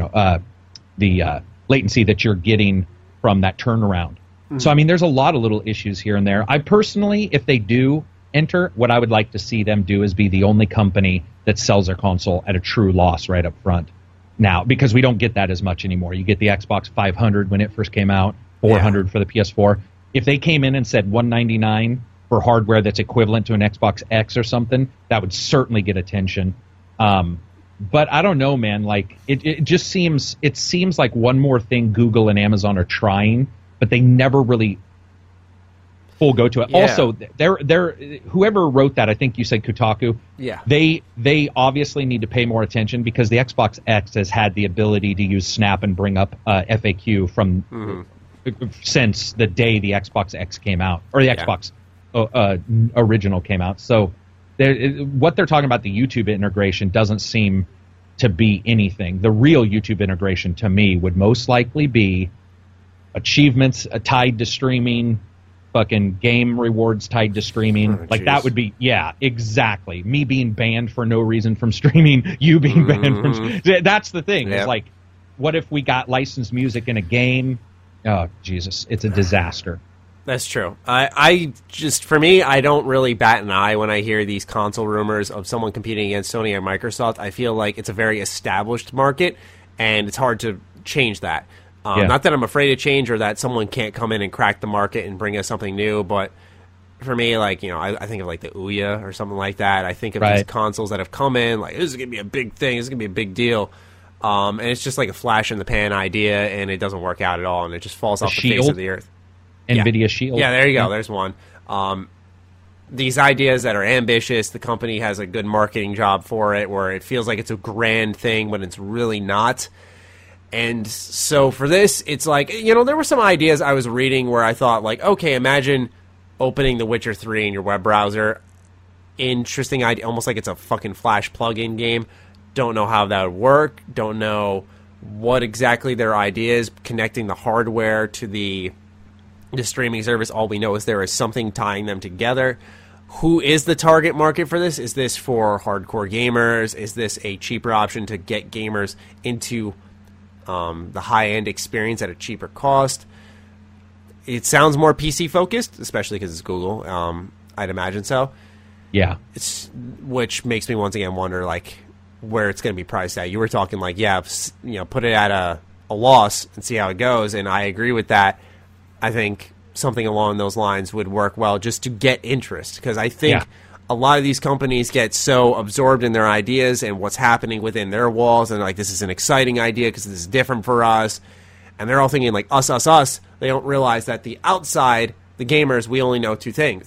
latency that you're getting from that turnaround. So there's a lot of little issues here and there. I personally, if they do enter, what I would like to see them do is be the only company that sells their console at a true loss right up front. Now, because we don't get that as much anymore. You get the Xbox 500 when it first came out, 400 for the PS4. If they came in and said $199 for hardware that's equivalent to an Xbox X or something, that would certainly get attention. But I don't know, man. Like it just seems like one more thing Google and Amazon are trying, but they never really full go to it. Yeah. Also, they're whoever wrote that, I think you said Kotaku. Yeah. They obviously need to pay more attention because the Xbox X has had the ability to use Snap and bring up FAQ from. Since the day the Xbox X came out, or the Xbox original came out. So what they're talking about, the YouTube integration, doesn't seem to be anything. The real YouTube integration, to me, would most likely be achievements tied to streaming, fucking game rewards tied to streaming. That would be, exactly. Me being banned for no reason from streaming, you being banned from... That's the thing. It's like, what if we got licensed music in a game? Oh, Jesus. It's a disaster. That's true. For me, I don't really bat an eye when I hear these console rumors of someone competing against Sony or Microsoft. I feel like it's a very established market, and it's hard to change that. Not that I'm afraid to change or that someone can't come in and crack the market and bring us something new, but for me, I think of like the Ouya or something like that. I think of these consoles that have come in, like, this is going to be a big thing, this is going to be a big deal. And it's just like a flash-in-the-pan idea, and it doesn't work out at all, and it just falls off the face of the earth. NVIDIA Shield. Yeah, there you go. There's one. These ideas that are ambitious, the company has a good marketing job for it, where it feels like it's a grand thing, but it's really not. And so for this, it's like, there were some ideas I was reading where I thought, like, okay, imagine opening The Witcher 3 in your web browser. Interesting idea, almost like it's a fucking Flash plug-in game. Don't know how that would work. Don't know what exactly their idea is, connecting the hardware to the streaming service. All we know is there is something tying them together. Who is the target market for this? Is this for hardcore gamers? Is this a cheaper option to get gamers into the high-end experience at a cheaper cost? it sounds more PC focused, especially because it's Google. I'd imagine so. Yeah. Which makes me once again wonder, like, where it's going to be priced at. You were talking like, put it at a loss and see how it goes, and I agree with that. I think something along those lines would work well just to get interest, because I think a lot of these companies get so absorbed in their ideas and what's happening within their walls, and like, this is an exciting idea because this is different for us, and they're all thinking like us. They don't realize that the outside, the gamers, we only know three things,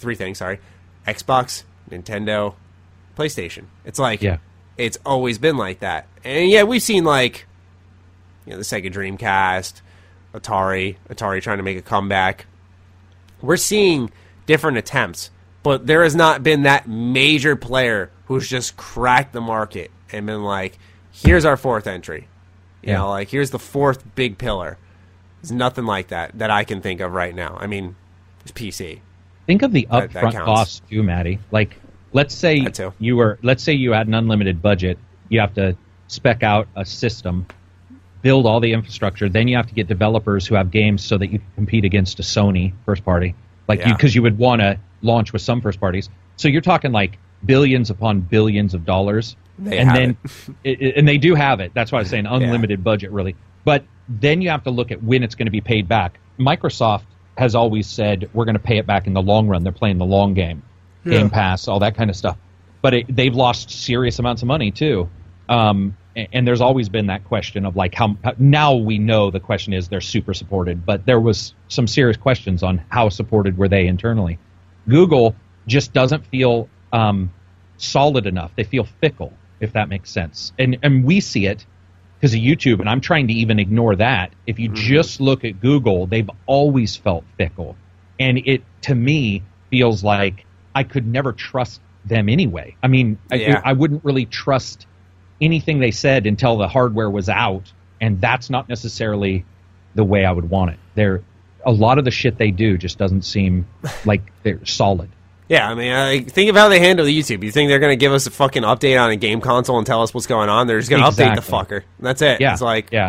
Xbox, Nintendo, PlayStation. It's like, it's always been like that. And yeah, we've seen like, the Sega Dreamcast, Atari trying to make a comeback. We're seeing different attempts, but there has not been that major player who's just cracked the market and been like, here's our fourth entry. Like, here's the fourth big pillar. There's nothing like that I can think of right now. I mean, it's PC. Think of the upfront costs too, Maddie. Like, let's say you had an unlimited budget. You have to spec out a system, build all the infrastructure. Then you have to get developers who have games so that you can compete against a Sony first party, because you would want to launch with some first parties. So you're talking like billions upon billions of dollars, and they do have it. That's why I was saying unlimited budget, really. But then you have to look at when it's going to be paid back. Microsoft has always said we're going to pay it back in the long run. They're playing the long game, Game Pass, all that kind of stuff. But they've lost serious amounts of money too. And there's always been that question of like how now we know the question is they're super supported, but there was some serious questions on how supported were they internally. Google just doesn't feel solid enough. They feel fickle, if that makes sense. And we see it because of YouTube, and I'm trying to even ignore that. If you just look at Google, they've always felt fickle. And it, to me, feels like I could never trust them anyway. I mean, I wouldn't really trust anything they said until the hardware was out, and that's not necessarily the way I would want it. A lot of the shit they do just doesn't seem like they're solid. Yeah, I mean, think of how they handle YouTube. You think they're going to give us a fucking update on a game console and tell us what's going on? They're just going to update the fucker. That's it. Yeah. It's like, they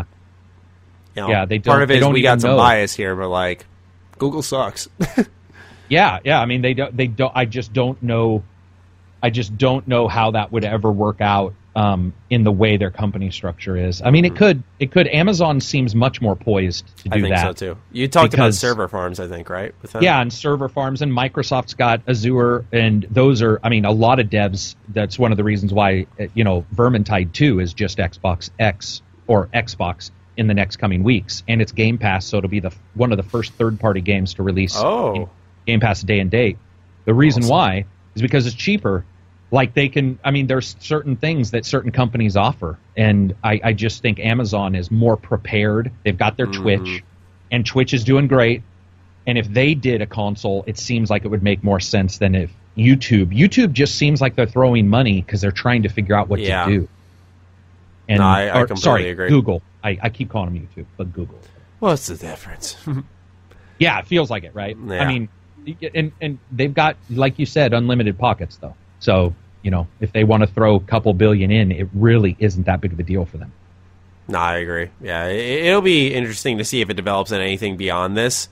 don't. Part of it is we got some bias here, but like, Google sucks. Yeah. I mean, they don't. I just don't know. I just don't know how that would ever work out in the way their company structure is. I mean, it could. Amazon seems much more poised to do that. I think so too. You talked about server farms, I think, right? With them? Yeah, and server farms, and Microsoft's got Azure, and those are. I mean, a lot of devs. That's one of the reasons why Vermintide 2 is just Xbox X or Xbox in the next coming weeks, and it's Game Pass, so it'll be one of the first third-party games to release Game Pass day and date. The reason why is because it's cheaper. Like there's certain things that certain companies offer, and I just think Amazon is more prepared. They've got their Twitch, and Twitch is doing great. And if they did a console, it seems like it would make more sense than if YouTube just seems like they're throwing money because they're trying to figure out what to do. And I completely agree. Google. I keep calling them YouTube, but Google. What's the difference? Yeah, it feels like it, right? Yeah. I mean, and they've got, like you said, unlimited pockets, though. So, if they want to throw a couple billion in, it really isn't that big of a deal for them. No, I agree. Yeah, it'll be interesting to see if it develops in anything beyond this.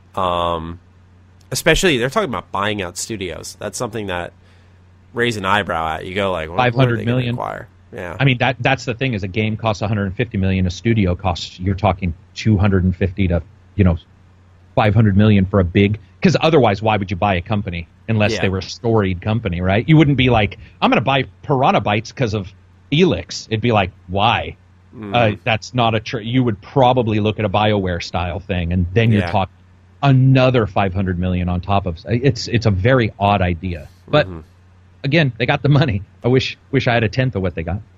Especially, they're talking about buying out studios. That's something that raise an eyebrow at. You go like, what are they going to acquire? Yeah. I mean, that's the thing is a game costs $150 million. A studio costs, you're talking $250 to, $500 million for a big, because otherwise, why would you buy a company unless they were a storied company, right? You wouldn't be like, I'm going to buy Piranha Bytes because of Elix. It'd be like, why? That's not you would probably look at a BioWare style thing, and then you're talking another $500 million on top of it's a very odd idea. But again, they got the money. I wish I had a tenth of what they got.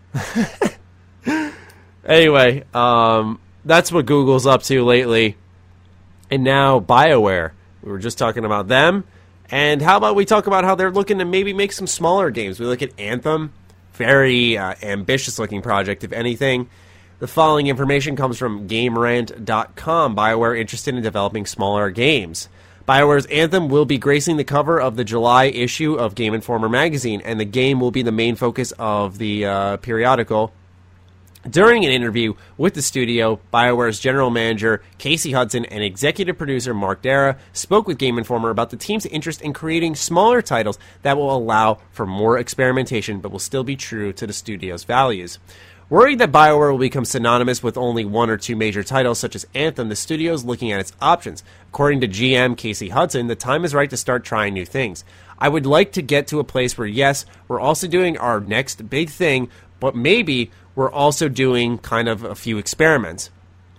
Anyway, that's what Google's up to lately. And now BioWare. We were just talking about them. And how about we talk about how they're looking to maybe make some smaller games. We look at Anthem. Very ambitious-looking project, if anything. The following information comes from GameRant.com. BioWare interested in developing smaller games. BioWare's Anthem will be gracing the cover of the July issue of Game Informer magazine, and the game will be the main focus of the periodical. During an interview with the studio, BioWare's general manager, Casey Hudson, and executive producer, Mark Dara, spoke with Game Informer about the team's interest in creating smaller titles that will allow for more experimentation but will still be true to the studio's values. Worried that BioWare will become synonymous with only one or two major titles such as Anthem, the studio is looking at its options. According to GM Casey Hudson, the time is right to start trying new things. I would like to get to a place where, yes, we're also doing our next big thing, but maybe we're also doing kind of a few experiments.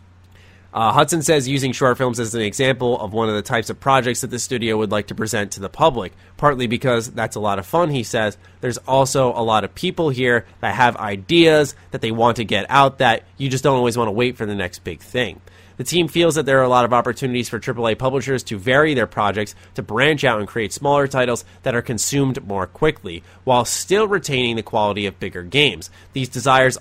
Hudson says using short films as an example of one of the types of projects that the studio would like to present to the public, partly because that's a lot of fun, he says. There's also a lot of people here that have ideas that they want to get out that you just don't always want to wait for the next big thing. The team feels that there are a lot of opportunities for AAA publishers to vary their projects, to branch out and create smaller titles that are consumed more quickly, while still retaining the quality of bigger games. These desires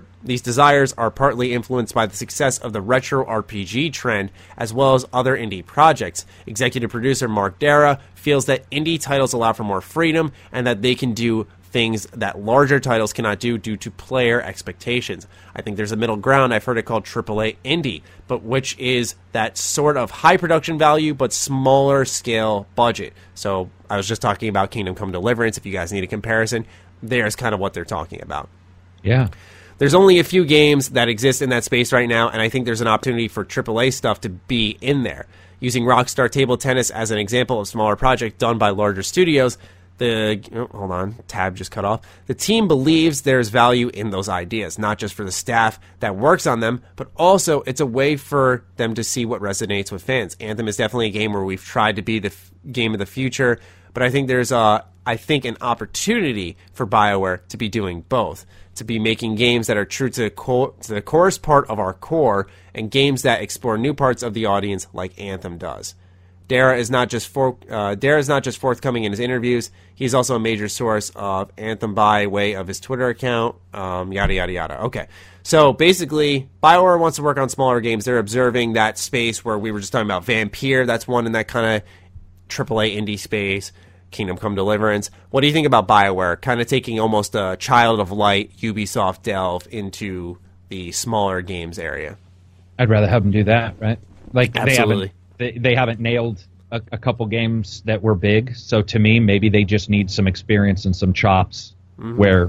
are partly influenced by the success of the retro RPG trend, as well as other indie projects. Executive producer Mark Dara feels that indie titles allow for more freedom and that they can do things that larger titles cannot do due to player expectations. I think there's a middle ground. I've heard it called AAA indie, but which is that sort of high production value but smaller scale budget. So I was just talking about Kingdom Come Deliverance. If you guys need a comparison, there's kind of what they're talking about. Yeah. There's only a few games that exist in that space right now, and I think there's an opportunity for AAA stuff to be in there. Using Rockstar Table Tennis as an example of smaller project done by larger studios, hold on, tab just cut off. The team believes there's value in those ideas, not just for the staff that works on them, but also it's a way for them to see what resonates with fans. Anthem is definitely a game where we've tried to be the game of the future, but I think there's an opportunity for BioWare to be doing both, to be making games that are true to the course part of our core and games that explore new parts of the audience like Anthem does. Dara is not just forthcoming in his interviews. He's also a major source of Anthem by way of his Twitter account, yada, yada, yada. Okay, so basically, BioWare wants to work on smaller games. They're observing that space where we were just talking about Vampire. That's one in that kind of AAA indie space. Kingdom Come Deliverance. What do you think about BioWare? Kind of taking almost a Child of Light, Ubisoft delve into the smaller games area. I'd rather have them do that, right? Like Absolutely. They haven't nailed a couple games that were big, so to me, maybe they just need some experience and some chops where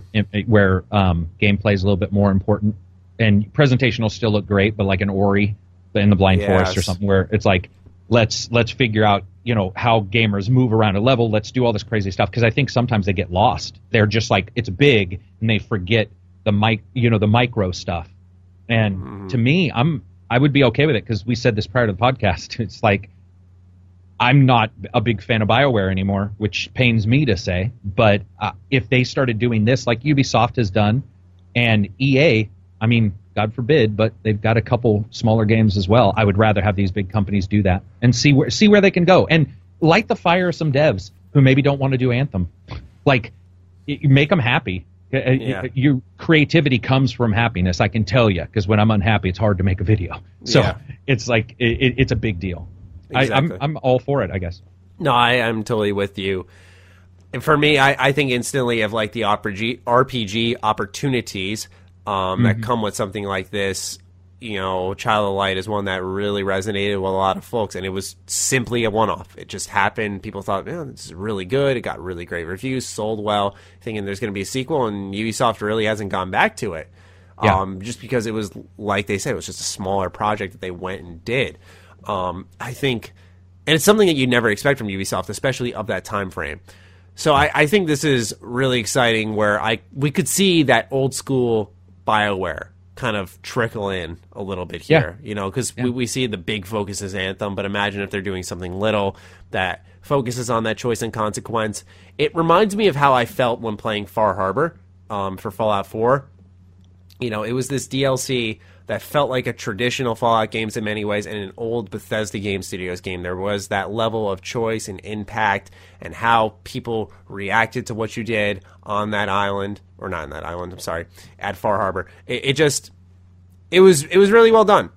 gameplay is a little bit more important. And presentation will still look great, but like an Ori in the Blind Forest or something, where it's like, let's figure out, how gamers move around a level. Let's do all this crazy stuff, because I think sometimes they get lost. They're just like, it's big, and they forget the micro stuff. And to me, I would be okay with it, because we said this prior to the podcast. It's like, I'm not a big fan of BioWare anymore, which pains me to say. But if they started doing this like Ubisoft has done, and EA, I mean, God forbid, but they've got a couple smaller games as well. I would rather have these big companies do that and see where they can go, and light the fire of some devs who maybe don't want to do Anthem. Like, make them happy. Your creativity comes from happiness, I can tell you, because when I'm unhappy, it's hard to make a video. So it's like it's a big deal. Exactly. I'm all for it, I guess. No, I'm totally with you. And for me, I think instantly of like the RPG opportunities that come with something like this. Child of Light is one that really resonated with a lot of folks, and it was simply a one-off. It just happened. People thought, this is really good. It got really great reviews, sold well, thinking there's going to be a sequel, and Ubisoft really hasn't gone back to it. Just because it was, like they said, it was just a smaller project that they went and did. I think, and it's something that you never expect from Ubisoft, especially of that time frame. So I think this is really exciting, where we could see that old school BioWare kind of trickle in a little bit here, because we see the big focus is Anthem, but imagine if they're doing something little that focuses on that choice and consequence. It reminds me of how I felt when playing Far Harbor for Fallout 4. It was this DLC that felt like a traditional Fallout games in many ways, and an old Bethesda Game Studios game. There was that level of choice and impact and how people reacted to what you did on that island, or not on that island, I'm sorry, at Far Harbor. It was really well done,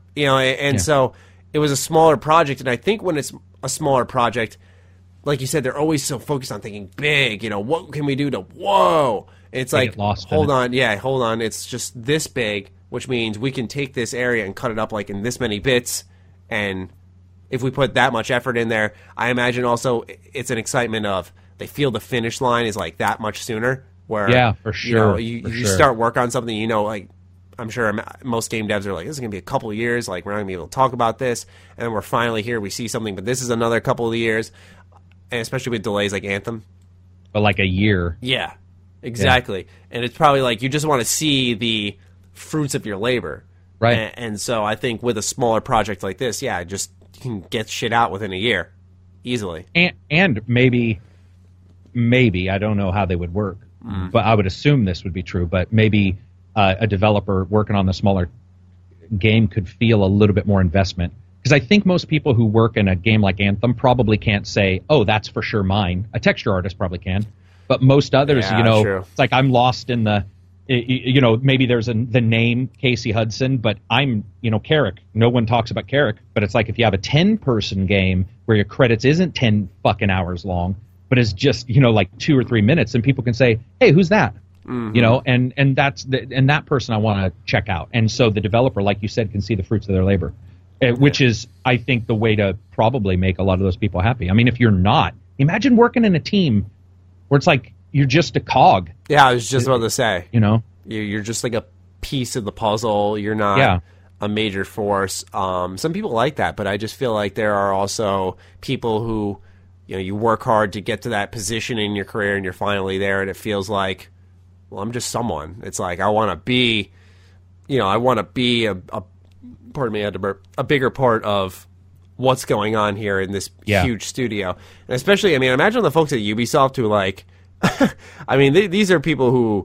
so it was a smaller project, and I think when it's a smaller project, like you said, they're always so focused on thinking big, what can we do to, whoa? It's like, hold on, it's just this big. which means we can take this area and cut it up like in this many bits. And if we put that much effort in there, I imagine also it's an excitement of they feel the finish line is like that much sooner. Where, for sure. You start work on something, like I'm sure most game devs are like, this is going to be a couple of years. Like, we're not going to be able to talk about this. And then we're finally here. We see something, but this is another couple of years. And especially with delays like Anthem. But like a year. Yeah, exactly. Yeah. And it's probably like you just want to see the fruits of your labor. Right. And so I think with a smaller project like this, just you can get shit out within a year easily. And maybe, I don't know how they would work, but I would assume this would be true, but maybe a developer working on the smaller game could feel a little bit more investment. Because I think most people who work in a game like Anthem probably can't say, oh, that's for sure mine. A texture artist probably can. But most others, true. It's like I'm lost in the, maybe there's the name Casey Hudson, but I'm, Carrick. No one talks about Carrick. But it's like if you have a 10-person game where your credits isn't 10 fucking hours long, but is just, like 2 or 3 minutes, and people can say, hey, who's that? Mm-hmm. And that's that person I want to check out. And so the developer, like you said, can see the fruits of their labor. Which is, I think, the way to probably make a lot of those people happy. I mean, if you're not, imagine working in a team where it's like you're just a cog. Yeah, I was just about to say. You're just like a piece of the puzzle. You're not a major force. Some people like that, but I just feel like there are also people who, you work hard to get to that position in your career and you're finally there and it feels like, well, I'm just someone. It's like I want to be, pardon me, I had to burp, a bigger part of what's going on here in this huge studio. And especially, imagine the folks at Ubisoft who, like, these are people who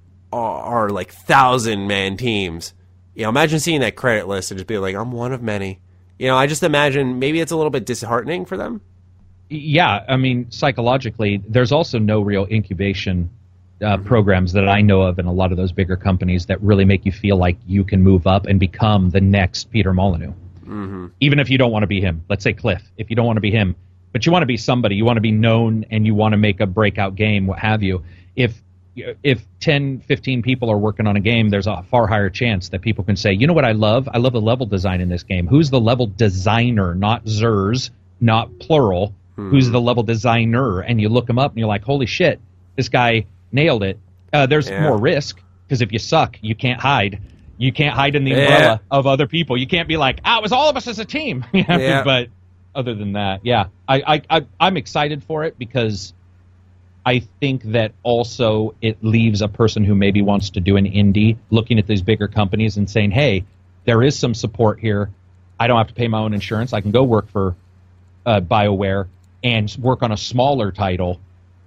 are like 1,000-man teams. Imagine seeing that credit list and just be like, I'm one of many. I just imagine maybe it's a little bit disheartening for them. Yeah, psychologically, there's also no real incubation programs that I know of in a lot of those bigger companies that really make you feel like you can move up and become the next Peter Molyneux. Mm-hmm. Even if you don't want to be him. Let's say Cliff. If you don't want to be him, but you want to be somebody, you want to be known and you want to make a breakout game, what have you. If 10, 15 people are working on a game, there's a far higher chance that people can say, you know what I love? I love the level design in this game. Who's the level designer? Not Zers, not plural. Mm-hmm. Who's the level designer? And you look him up and you're like, holy shit, this guy nailed it. There's more risk because if you suck, you can't hide. You can't hide in the umbrella of other people. You can't be like, it was all of us as a team. But other than that, I'm excited for it because I think that also it leaves a person who maybe wants to do an indie looking at these bigger companies and saying, hey, there is some support here. I don't have to pay my own insurance. I can go work for BioWare and work on a smaller title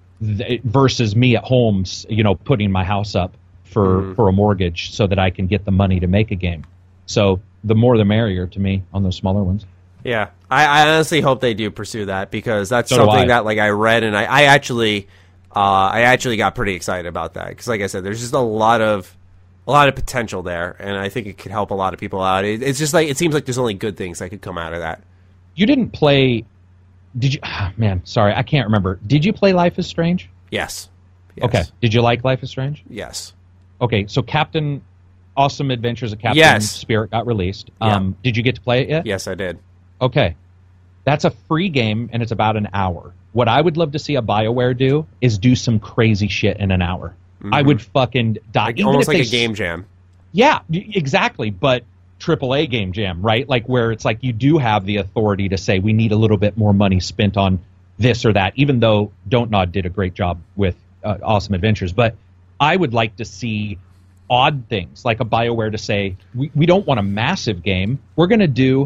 versus me at home, putting my house up for a mortgage so that I can get the money to make a game. So the more the merrier to me on those smaller ones. Yeah, I honestly hope they do pursue that because that's something that I read and I actually got pretty excited about that because, like I said, there's just a lot of potential there, and I think it could help a lot of people out. It's just like it seems like there's only good things that could come out of that. You didn't play. Did you? Oh, man, sorry, I can't remember. Did you play Life is Strange? Yes. Okay. Did you like Life is Strange? Yes. Okay, so Awesome Adventures of Captain Spirit got released. Did you get to play it yet? Yes, I did. Okay. That's a free game, and it's about an hour. What I would love to see a BioWare do is do some crazy shit in an hour. Mm-hmm. I would fucking die. Almost like a game jam. Yeah, exactly, but AAA game jam, right? Like where it's like you do have the authority to say we need a little bit more money spent on this or that, even though Don't Nod did a great job with Awesome Adventures. But I would like to see odd things, like a BioWare to say, we don't want a massive game. We're going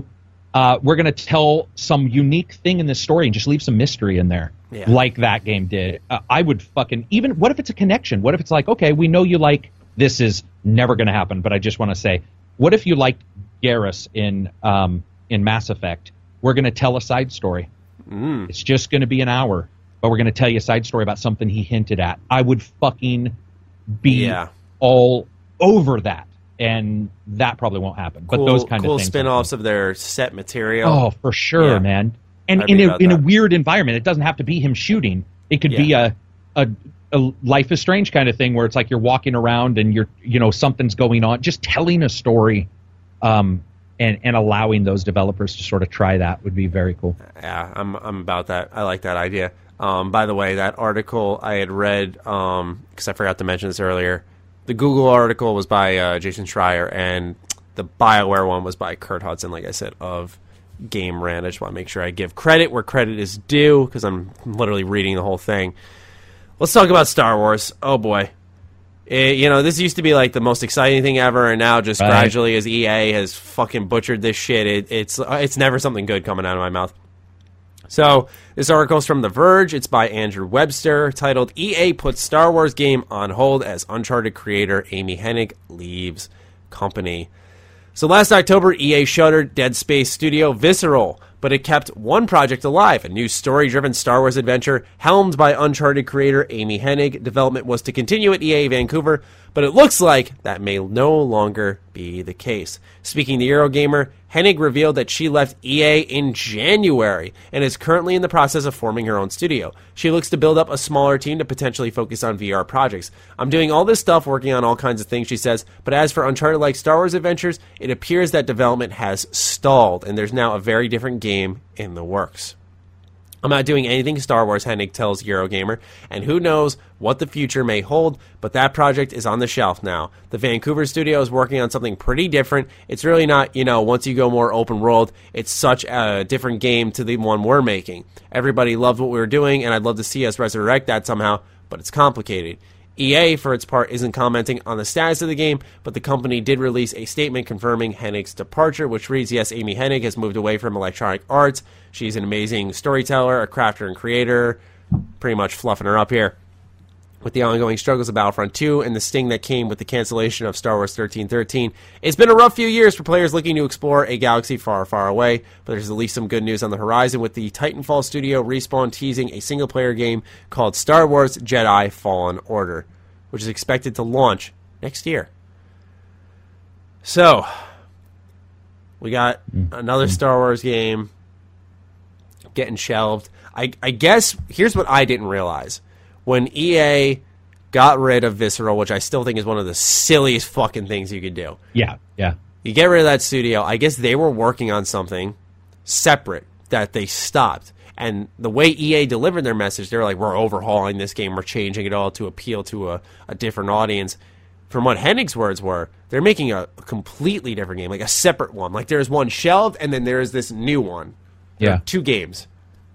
to tell some unique thing in this story and just leave some mystery in there, like that game did. I would what if it's a connection? What if it's like, okay, we know you like, this is never going to happen, but I just want to say, what if you liked Garrus in Mass Effect? We're going to tell a side story. It's just going to be an hour, but we're going to tell you a side story about something he hinted at. I would fucking be all over that, and that probably won't happen. But those kind of things, spin-offs of their set material. Oh, for sure, man. And in a weird environment, it doesn't have to be him shooting. It could be a a Life is Strange kind of thing where it's like you're walking around and something's going on. Just telling a story and allowing those developers to sort of try that would be very cool. Yeah, I'm about that. I like that idea. By the way, that article I had read, because I forgot to mention this earlier, the Google article was by Jason Schreier, and the BioWare one was by Kurt Hudson, like I said, of Game Rant. I just want to make sure I give credit where credit is due, because I'm literally reading the whole thing. Let's talk about Star Wars. Oh, boy. This used to be like the most exciting thing ever, and now just gradually as EA has fucking butchered this shit, it's never something good coming out of my mouth. So, this article is from The Verge. It's by Andrew Webster, titled EA Puts Star Wars Game on Hold as Uncharted creator Amy Hennig leaves company. So last October, EA shuttered Dead Space studio Visceral, but it kept one project alive, a new story-driven Star Wars adventure helmed by Uncharted creator Amy Hennig. Development was to continue at EA Vancouver, but it looks like that may no longer be the case. Speaking to Eurogamer, Hennig revealed that she left EA in January and is currently in the process of forming her own studio. She looks to build up a smaller team to potentially focus on VR projects. I'm doing all this stuff, working on all kinds of things, she says, but as for Uncharted-like Star Wars adventures, it appears that development has stalled, and there's now a very different game in the works. I'm not doing anything Star Wars, Hennig tells Eurogamer, and who knows what the future may hold, but that project is on the shelf now. The Vancouver studio is working on something pretty different. It's really not, once you go more open world, it's such a different game to the one we're making. Everybody loved what we were doing, and I'd love to see us resurrect that somehow, but it's complicated. EA, for its part, isn't commenting on the status of the game, but the company did release a statement confirming Hennig's departure, which reads, yes, Amy Hennig has moved away from Electronic Arts. She's an amazing storyteller, a crafter and creator, pretty much fluffing her up here. With the ongoing struggles of Battlefront 2 and the sting that came with the cancellation of Star Wars 1313, it's been a rough few years for players looking to explore a galaxy far, far away, but there's at least some good news on the horizon with the Titanfall studio Respawn teasing a single-player game called Star Wars Jedi Fallen Order, which is expected to launch next year. So, we got another Star Wars game getting shelved. I guess, here's what I didn't realize. When EA got rid of Visceral, which I still think is one of the silliest fucking things you could do. Yeah. You get rid of that studio. I guess they were working on something separate that they stopped. And the way EA delivered their message, they were like, we're overhauling this game. We're changing it all to appeal to a different audience. From what Hennig's words were, they're making a completely different game, like a separate one. Like there's one shelved, and then there's this new one. Yeah. 2 games.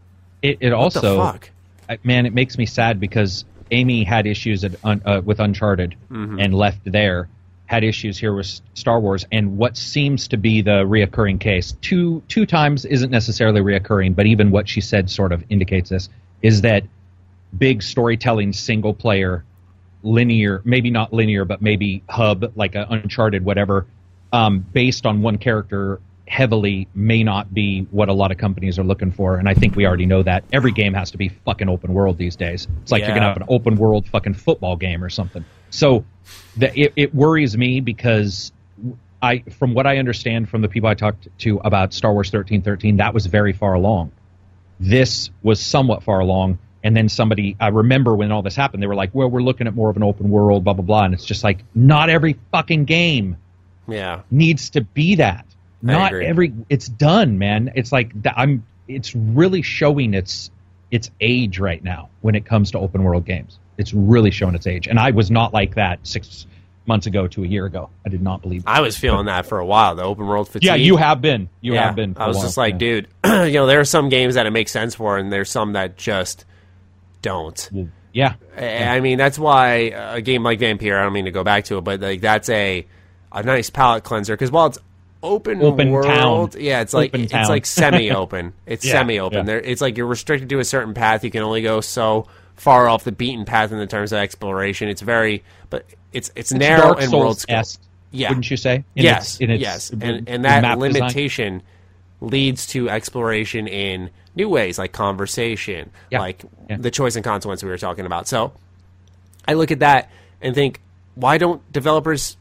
It also... What the fuck? Man, it makes me sad because Amy had issues with Uncharted and left there, had issues here with Star Wars, and what seems to be the reoccurring case, two times isn't necessarily reoccurring, but even what she said sort of indicates this, is that big storytelling single-player, linear, maybe not linear, but maybe hub, like a Uncharted, whatever, based on one character heavily may not be what a lot of companies are looking for, and I think we already know that. Every game has to be fucking open world these days. It's like you're going to have an open world fucking football game or something. So it worries me because from what I understand from the people I talked to about Star Wars 1313, that was very far along. This was somewhat far along, and then I remember when all this happened, they were like, well, we're looking at more of an open world, blah, blah, blah, and it's just like, not every fucking game needs to be that. Not every. It's done, man. It's like it's really showing its age right now when it comes to open world games. It's really showing its age, and I was not like that 6 months ago to a year ago. I did not believe that. I was feeling that for a while. The open world fatigue. Yeah, you have been. You have been. I was just like, dude, there are some games that it makes sense for, and there's some that just don't. Well, yeah. I mean, that's why a game like Vampire. I don't mean to go back to it, but like that's a nice palate cleanser because while it's open world. Town. Yeah, it's like semi-open. It's semi-open. Yeah. It's like you're restricted to a certain path. You can only go so far off the beaten path in the terms of exploration. It's it's narrow Dark and world scope. Yeah, wouldn't you say? Yes. And that limitation leads to exploration in new ways, like conversation, like the choice and consequence we were talking about. So I look at that and think, why don't developers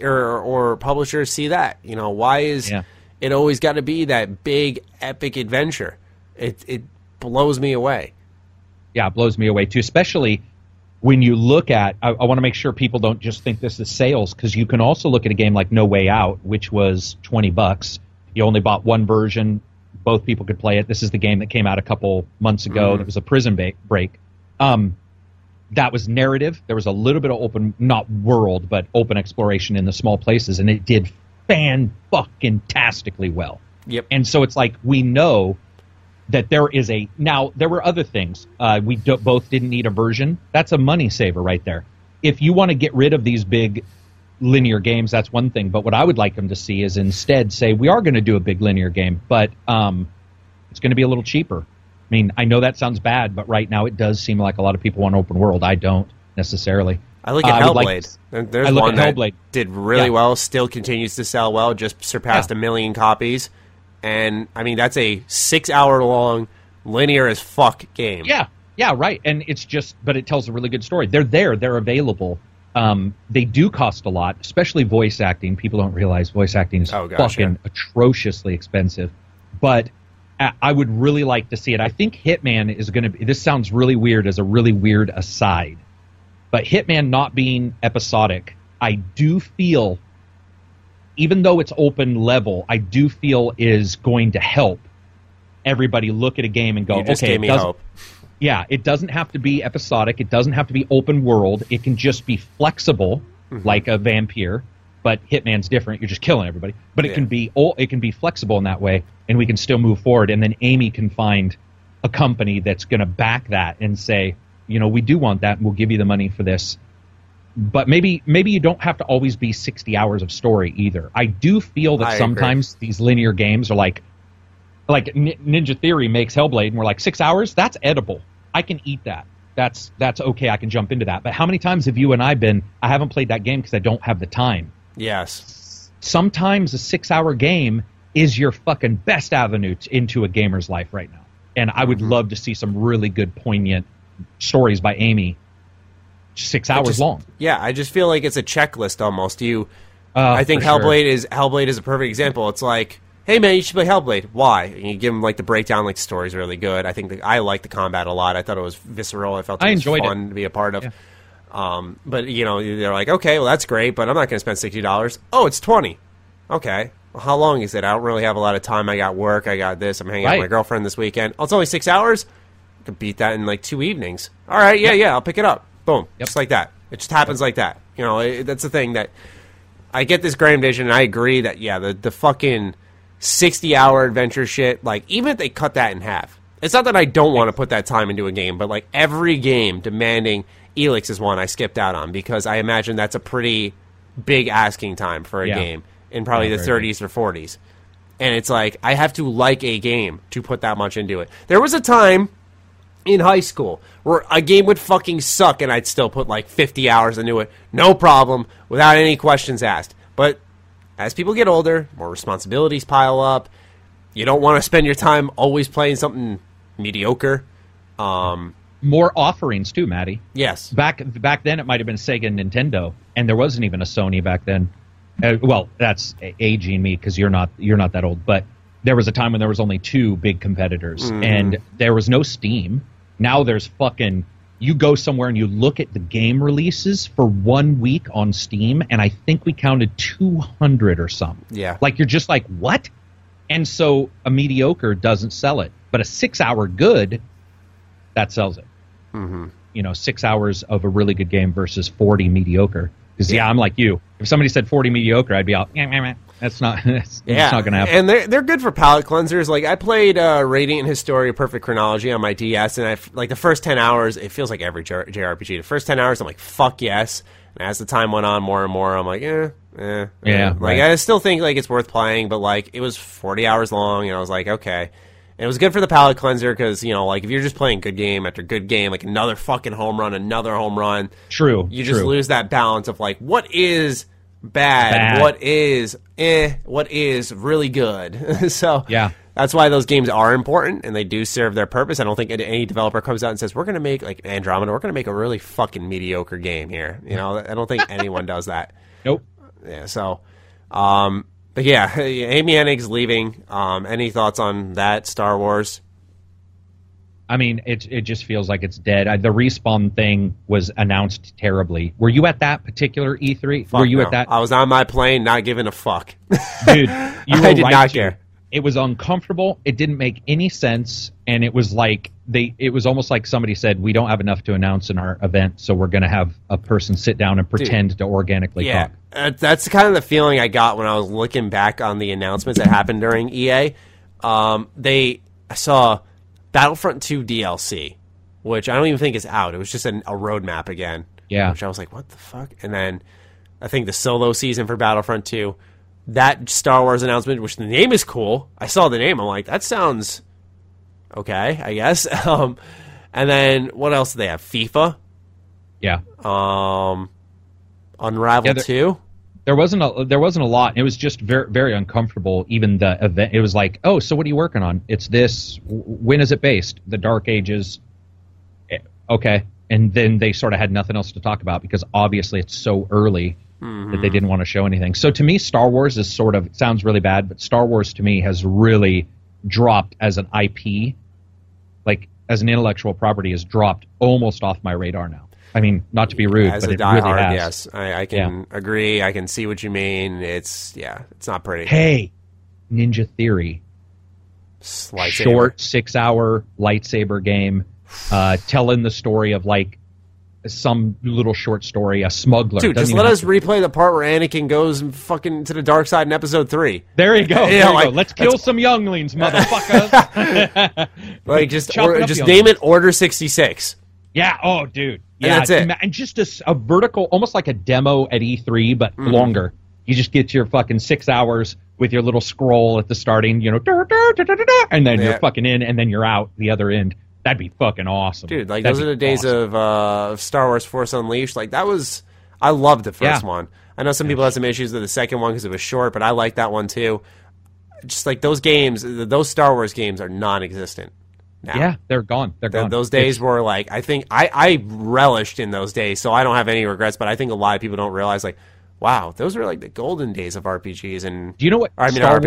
or publishers see that? Why is it always got to be that big, epic adventure? It blows me away. Yeah, it blows me away, too, especially when you look at, I want to make sure people don't just think this is sales, because you can also look at a game like No Way Out, which was $20. You only bought one version. Both people could play it. This is the game that came out a couple months ago. That was a prison break. That was narrative. There was a little bit of open, not world, but open exploration in the small places, and it did fan-fucking-tastically well. Yep. And so it's like, we know that there is now there were other things. Both didn't need a version. That's a money saver right there. If you want to get rid of these big linear games, that's one thing. But what I would like them to see is instead say, we are going to do a big linear game, but it's going to be a little cheaper. I mean, I know that sounds bad, but right now it does seem like a lot of people want open world. I don't necessarily. I look at Hellblade. There's one that Hellblade. Did really well, still continues to sell well, just surpassed 1 million copies. And, I mean, that's a 6-hour-long, linear as fuck game. Yeah, right. And it's just, but it tells a really good story. They're there. They're available. They do cost a lot, especially voice acting. People don't realize voice acting is fucking atrociously expensive. But I would really like to see it. I think Hitman is going to be, this sounds really weird as a really weird aside, but Hitman not being episodic, I do feel, even though it's open level, I do feel is going to help everybody look at a game and go, gave me hope. Yeah, it doesn't have to be episodic. It doesn't have to be open world. It can just be flexible, like a vampire. But Hitman's different. You're just killing everybody. But it can be flexible in that way, and we can still move forward. And then Amy can find a company that's going to back that and say, you know, we do want that, and we'll give you the money for this. But maybe you don't have to always be 60 hours of story either. I do feel that sometimes these linear games are like Ninja Theory makes Hellblade, and we're like, 6 hours? That's edible. I can eat that. That's okay. I can jump into that. But how many times have you and I haven't played that game because I don't have the time. Yes. Sometimes a 6-hour game is your fucking best avenue into a gamer's life right now. And I would love to see some really good, poignant stories by Amy, 6 hours long. Yeah, I just feel like it's a checklist almost. I think Hellblade is a perfect example. It's like, hey man, you should play Hellblade. Why? And you give them like the breakdown, like the story's really good. I think I like the combat a lot. I thought it was visceral. I felt it was fun to be a part of. Yeah. But you know, they're like, okay, well that's great, but I'm not going to spend $60. Oh, it's $20. Okay. Well, how long is it? I don't really have a lot of time. I got work. I got this. I'm hanging out with my girlfriend this weekend. Oh, it's only 6 hours. I could beat that in like 2 evenings. All right. Yeah. I'll pick it up. Boom. Just like that. It just happens like that. You know, that's the thing that I get this grand vision, and I agree that the fucking 60-hour adventure shit. Like, even if they cut that in half, it's not that I don't want to put that time into a game, but like every game demanding. Elix is one I skipped out on because I imagine that's a pretty big asking time for a game in probably the 30s or 40s. And it's like, I have to like a game to put that much into it. There was a time in high school where a game would fucking suck and I'd still put like 50 hours into it, no problem, without any questions asked. But as people get older, more responsibilities pile up. You don't want to spend your time always playing something mediocre. More offerings too, Maddie. Yes. Back then, it might have been Sega and Nintendo, and there wasn't even a Sony back then. Well, that's aging me because you're not that old. But there was a time when there was only 2 big competitors, and there was no Steam. Now there's fucking. You go somewhere and you look at the game releases for 1 week on Steam, and I think we counted 200 or something. Yeah. Like, you're just like, what? And so a mediocre doesn't sell it, but a 6-hour good. That sells it. You know, 6 hours of a really good game versus 40 mediocre. Because I'm like you. If somebody said 40 mediocre, I'd be out. That's not. It's not going to happen. And they're good for palate cleansers. Like I played Radiant Historia: Perfect Chronology on my DS, and like the first 10 hours, it feels like every JRPG. The first 10 hours, I'm like, fuck yes. And as the time went on, more and more, I'm like, yeah. Like I still think like it's worth playing, but like it was 40 hours long, and I was like, okay. And it was good for the palate cleanser because, you know, like if you're just playing good game after good game, like another fucking home run, you just lose that balance of like, what is bad. What is what is really good. So that's why those games are important and they do serve their purpose. I don't think any developer comes out and says, we're going to make like Andromeda, we're going to make a really fucking mediocre game here. You know, I don't think anyone does that. Nope. Yeah. So, but yeah, Amy Hennig's leaving. Any thoughts on that, Star Wars? I mean, it just feels like it's dead. The Respawn thing was announced terribly. Were you at that particular E3? Fuck Were you no. at that? I was on my plane, not giving a fuck. Dude, you were I did right not to. care. It was uncomfortable. It didn't make any sense, and it was like it was almost like somebody said, "We don't have enough to announce in our event, so we're going to have a person sit down and pretend to organically talk." That's kind of the feeling I got when I was looking back on the announcements that happened during EA. I saw Battlefront 2 DLC, which I don't even think is out. It was just a roadmap again. Yeah. Which I was like, what the fuck? And then I think the solo season for Battlefront 2, that Star Wars announcement, which the name is cool. I saw the name. I'm like, that sounds okay, I guess. And then what else do they have? FIFA? Yeah. Unravel 2? There wasn't a lot. It was just very, very uncomfortable. Even the event, it was like, oh, so what are you working on? It's this. When is it based? The Dark Ages. Okay, and then they sort of had nothing else to talk about because obviously it's so early that they didn't want to show anything. So to me, Star Wars is sort of, it sounds really bad, but Star Wars to me has really dropped as an IP, like as an intellectual property, has dropped almost off my radar now. I mean, not to be rude, as but a it really diehard, has. yes, I can agree. I can see what you mean. It's not pretty. Hey, Ninja Theory, Lightsaber. short 6-hour lightsaber game, telling the story of like some little short story, a smuggler. Dude, Doesn't just even let have us to- replay the part where Anakin goes fucking to the dark side in Episode 3. There you go. Yeah, There you like, go. Let's kill some younglings, motherfuckers. Like just Chopping up just younglings. name it Order 66. Yeah. Oh, dude. And Yeah. that's it. And just a vertical, almost like a demo at E3, but longer. You just get your fucking 6 hours with your little scroll at the starting, and then you're fucking in, and then you're out the other end. That'd be fucking awesome. Dude, like That'd those are be the days awesome. of Star Wars Force Unleashed. Like that was, I loved the first Yeah. one. I know some people had some issues with the second one because it was short, but I liked that one too. Just like those games, those Star Wars games are non-existent now. Yeah, they're gone. They're gone. Those days were like, I think I relished in those days, so I don't have any regrets. But I think a lot of people don't realize, like, wow, those were like the golden days of RPGs and Do you know what?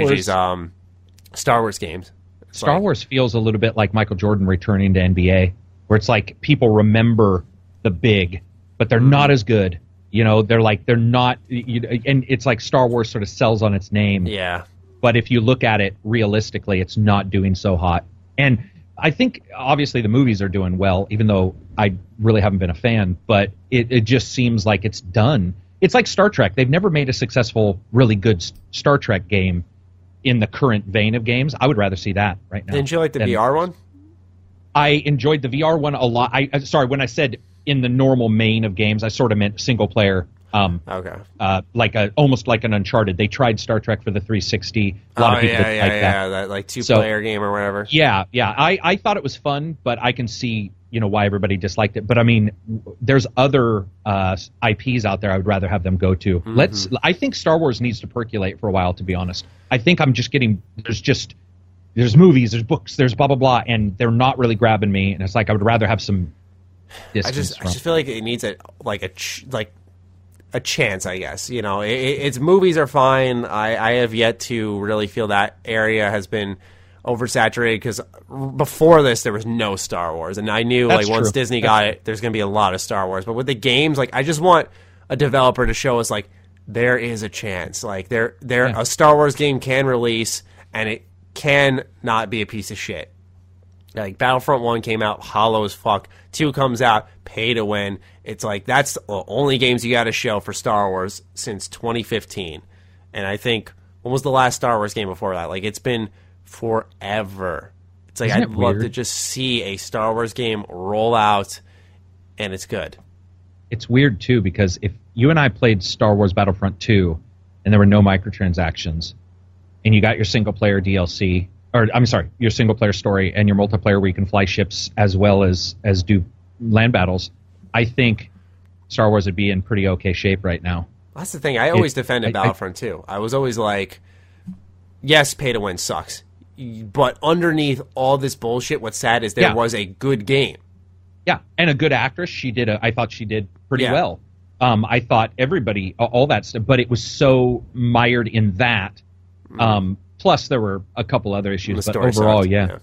Star Wars games. It's Star like- Wars feels a little bit like Michael Jordan returning to NBA, where it's like people remember the big, but they're not as good. You know, they're not, and it's like Star Wars sort of sells on its name. Yeah. But if you look at it realistically, it's not doing so hot. And I think obviously the movies are doing well, even though I really haven't been a fan, but it just seems like it's done. It's like Star Trek. They've never made a successful, really good Star Trek game in the current vein of games. I would rather see that right now. Didn't you like the than- VR one? I enjoyed the VR one a lot. Sorry, when I said in the normal main of games, I sort of meant single player. Okay. Almost like an Uncharted. They tried Star Trek for the 360. A lot of people didn't like that. That like two-player game or whatever. Yeah. I thought it was fun, but I can see why everybody disliked it. But I mean, there's other IPs out there I would rather have them go to. I think Star Wars needs to percolate for a while, to be honest. I think I'm just getting there's movies, there's books, there's blah blah blah, and they're not really grabbing me. And it's like I would rather have some distance. I just feel like it needs a chance, I guess. Its movies are fine. I have yet to really feel that area has been oversaturated because before this there was no Star Wars, and I knew That's once true. Disney got it, there's going to be a lot of Star Wars. But with the games, like I just want a developer to show us like there is a chance, like a Star Wars game can release and it can not be a piece of shit. Like Battlefront 1 came out hollow as fuck. 2 comes out, pay to win. It's like that's the only games you got to show for Star Wars since 2015. And I think when was the last Star Wars game before that? Like it's been forever. It's like Isn't I'd it love weird? to just see a Star Wars game roll out and it's good. It's weird too because if you and I played Star Wars Battlefront 2 and there were no microtransactions, and you got your single player DLC, or I'm sorry, your single player story and your multiplayer where you can fly ships as well as do land battles, I think Star Wars would be in pretty okay shape right now. That's the thing. I always defended Battlefront 2. I was always like, yes, pay to win sucks. But underneath all this bullshit, what's sad is there was a good game. Yeah, and a good actress. I thought she did pretty Yeah. well. I thought everybody, all that stuff, but it was so mired in that Plus, there were a couple other issues, but story overall, sucked,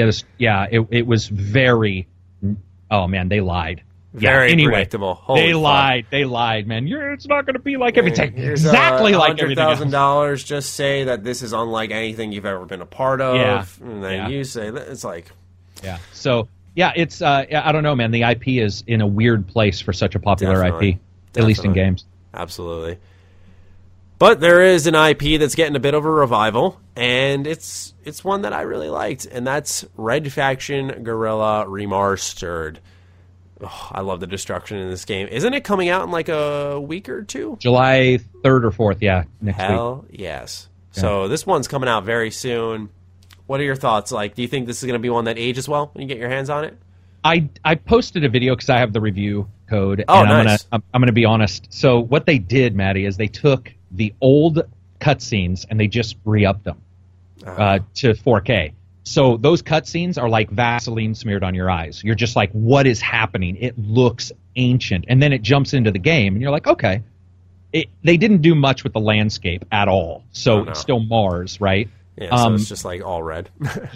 it was very. Oh man, they lied. Very anyway, predictable. Holy fuck. They lied, man. It's not going to be like everything. Here's Exactly like everything else. $100,000. Just say that this is unlike anything you've ever been a part of. Yeah. And then you say that it's like. Yeah. So it's I don't know, man. The IP is in a weird place for such a popular Definitely. IP, at least in games. Absolutely. But there is an IP that's getting a bit of a revival, and it's one that I really liked, and that's Red Faction Guerrilla Remastered. Oh, I love the destruction in this game. Isn't it coming out in like a week or two? July 3rd or 4th, next week. Hell yes. Yeah. So this one's coming out very soon. What are your thoughts? Like, do you think this is going to be one that ages well when you get your hands on it? I posted a video because I have the review code. Oh, and nice. I'm gonna be honest. So what they did, Maddie, is they took the old cutscenes and they just re-upped them to 4K. So those cutscenes are like Vaseline smeared on your eyes. You're just like, what is happening? It looks ancient, and then it jumps into the game, and you're like, okay. They didn't do much with the landscape at all. So it's still Mars, right? Yeah, so it's just like all red.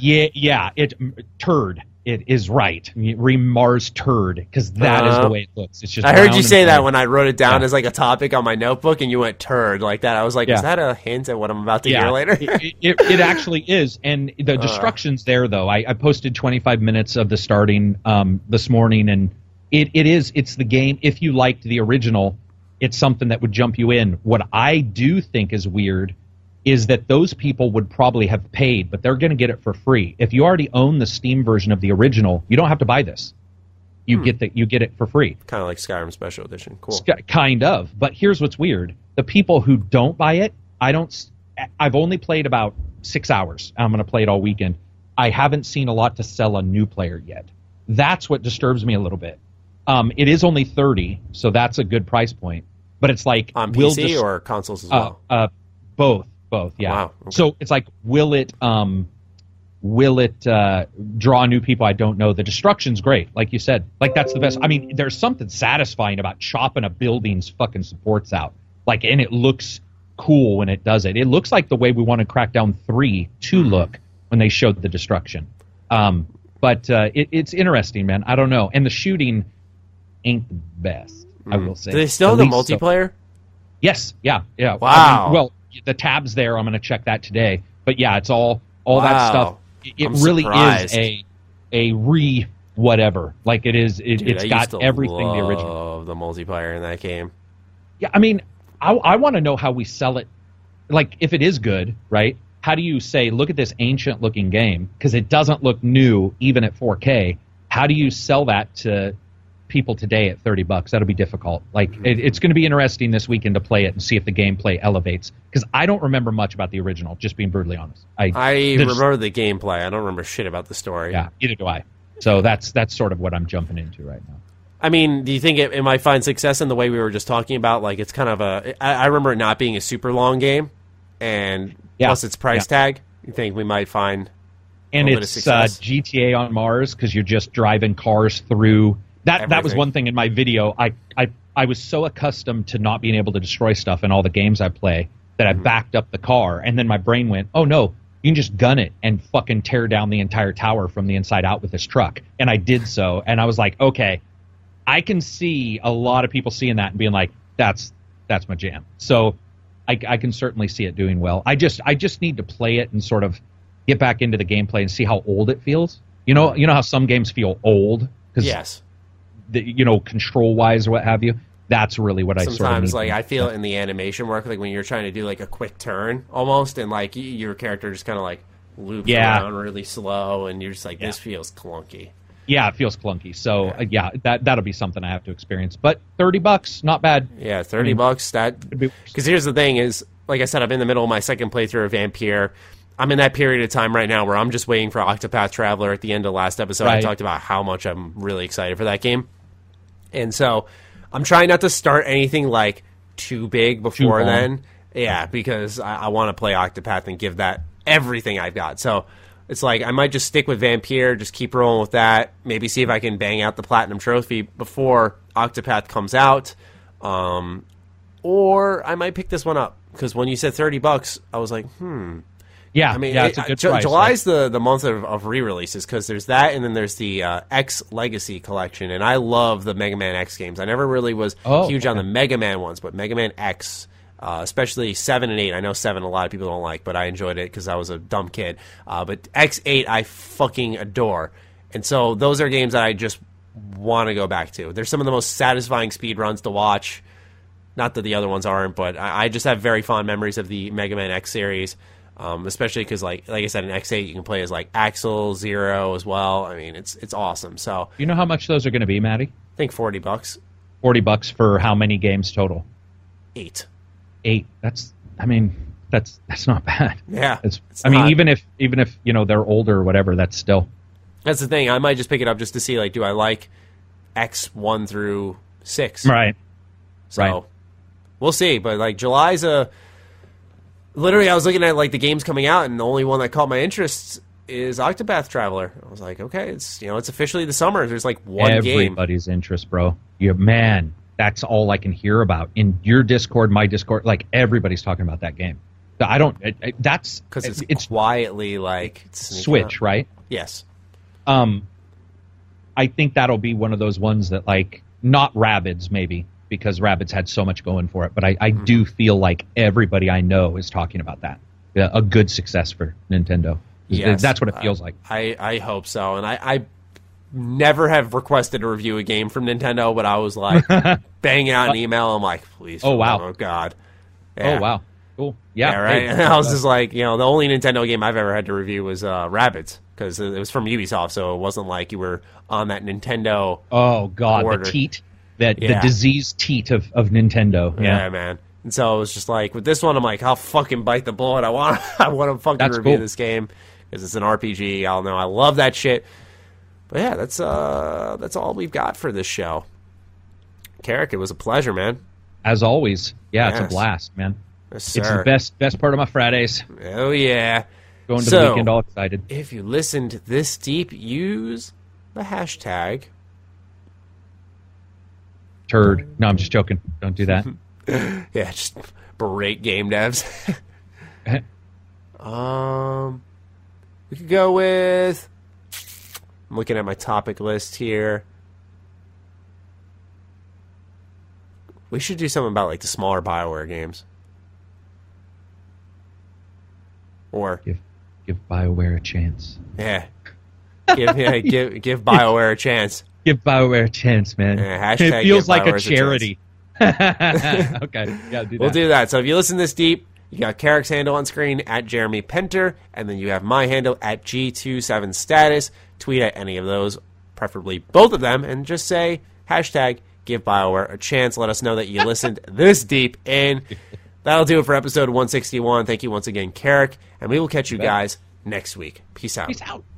Turd. It is right. Mars turd, because that is the way it looks. It's just. I heard you round say and that flat. when I wrote it down as like a topic on my notebook, and you went turd like that. I was like, is that a hint at what I'm about to hear later? it actually is. And the destruction's there, though. I posted 25 minutes of the starting this morning, and it's the game. If you liked the original, it's something that would jump you in. What I do think is weird is that those people would probably have paid, but they're going to get it for free. If you already own the Steam version of the original, you don't have to buy this. You get it for free. Kind of like Skyrim Special Edition. Cool. Kind of. But here's what's weird. The people who don't buy it, I've only played about 6 hours. I'm going to play it all weekend. I haven't seen a lot to sell a new player yet. That's what disturbs me a little bit. It is only $30, so that's a good price point. But it's like... On PC or consoles as well? Both, yeah. Wow. Okay. So it's like, will it draw new people? I don't know. The destruction's great, like you said. Like, that's the best. I mean, there's something satisfying about chopping a building's fucking supports out. Like, and it looks cool when it does it. It looks like the way we wanted Crackdown 3 to look when they showed the destruction. But it's interesting, man. I don't know. And the shooting ain't the best, I will say. Do they still have the multiplayer? Yes, yeah. Wow. I mean, well, the tab's there. I'm going to check that today. But yeah, it's all that stuff. It really surprised. is a whatever. Like, it is. Dude, it's got everything the original. I love the multiplayer in that game. Yeah, I mean, I want to know how we sell it. Like, if it is good, right? How do you say, look at this ancient-looking game, because it doesn't look new even at 4K? How do you sell that to people today at $30? That'll be difficult. Like, it's going to be interesting this weekend to play it and see if the gameplay elevates, because I don't remember much about the original, just being brutally honest. I remember the gameplay. I don't remember shit about the story. Yeah, neither do I. So that's sort of what I'm jumping into right now. I mean, do you think it might find success in the way we were just talking about? Like, it's kind of I remember it not being a super long game, and plus its price tag. You think we might find and it's GTA on Mars, because you're just driving cars through. That was one thing in my video. I was so accustomed to not being able to destroy stuff in all the games I play that I backed up the car, and then my brain went, oh no, you can just gun it and fucking tear down the entire tower from the inside out with this truck. And I did so, and I was like, okay, I can see a lot of people seeing that and being like, that's my jam. So I can certainly see it doing well. I just need to play it and sort of get back into the gameplay and see how old it feels. You know how some games feel old? Yes. Control wise or what have you. That's really what sometimes, I sort of need. Like, I feel it in the animation work, like when you're trying to do like a quick turn almost, and like your character just kind of like loops around really slow, and you're just like, this feels clunky. Yeah, it feels clunky. So that'll be something I have to experience. But $30, not bad. Yeah, $30. That, because here's the thing: is, like I said, I'm in the middle of my second playthrough of Vampire. I'm in that period of time right now where I'm just waiting for Octopath Traveler. At the end of last episode, I talked about how much I'm really excited for that game. And so I'm trying not to start anything like too big before then. Yeah, because I want to play Octopath and give that everything I've got. So it's like I might just stick with Vampire, just keep rolling with that. Maybe see if I can bang out the Platinum Trophy before Octopath comes out. Or I might pick this one up, because when you said $30, I was like, Yeah, I mean, it's a good price. July's the month of re-releases because there's that, and then there's the X Legacy collection, and I love the Mega Man X games. I never really was huge on the Mega Man ones, but Mega Man X, especially 7 and 8. I know 7 a lot of people don't like, but I enjoyed it because I was a dumb kid. But X8 I fucking adore, and so those are games that I just want to go back to. They're some of the most satisfying speed runs to watch. Not that the other ones aren't, but I just have very fond memories of the Mega Man X series. Especially because, like I said, in X8 you can play as like Axel, Zero as well. I mean, it's awesome. So, you know how much those are going to be, Matty? I think $40. $40 for how many games total? 8. That's not bad. Yeah, even if they're older or whatever, that's still. That's the thing. I might just pick it up just to see, like, do I like X1 through 6? Right. So we'll see. But like July's literally, I was looking at like the games coming out, and the only one that caught my interest is Octopath Traveler. I was like, okay, it's officially the summer. There's like one game. Everybody's interest, bro. Man, that's all I can hear about in your Discord, my Discord. Like everybody's talking about that game. I don't. That's because it's quietly like Switch, right? Yes. I think that'll be one of those ones that, like, not Rabbids maybe, because Rabbids had so much going for it, but I do feel like everybody I know is talking about that. A good success for Nintendo. Yes, that's what it feels like. I hope so, and I never have requested a review a game from Nintendo, but I was like banging out an email. I'm like, please. Oh wow. Oh god. Yeah. Oh wow. Cool. Yeah. Right. Hey, and I was just like, the only Nintendo game I've ever had to review was Rabbids, because it was from Ubisoft, so it wasn't like you were on that Nintendo. Oh god, order. The teat. The diseased teat of Nintendo. Yeah, man. And so it was just like, with this one, I'm like, I'll fucking bite the bullet. I want to fucking review this game because it's an RPG. I'll know I love that shit. But yeah, that's all we've got for this show. Carrick, it was a pleasure, man. As always. Yeah, It's a blast, man. Yes, it's the best part of my Fridays. Oh yeah. Going to the weekend all excited. If you listened this deep, use the hashtag turd. No, I'm just joking. Don't do that. Yeah, just berate game devs. We could go with, I'm looking at my topic list here. We should do something about like the smaller BioWare games. Or give BioWare a chance. Yeah. Give BioWare a chance. Give BioWare a chance, man. Yeah, it feels like a charity. Okay, yeah, do that. We'll do that. So if you listen this deep, you got Carrick's handle on screen at Jeremy Penter, and then you have my handle at G27status. Tweet at any of those, preferably both of them, and just say hashtag give BioWare a chance. Let us know that you listened this deep in. That'll do it for episode 161. Thank you once again, Carrick, and we will catch you guys next week. Peace out. Peace out.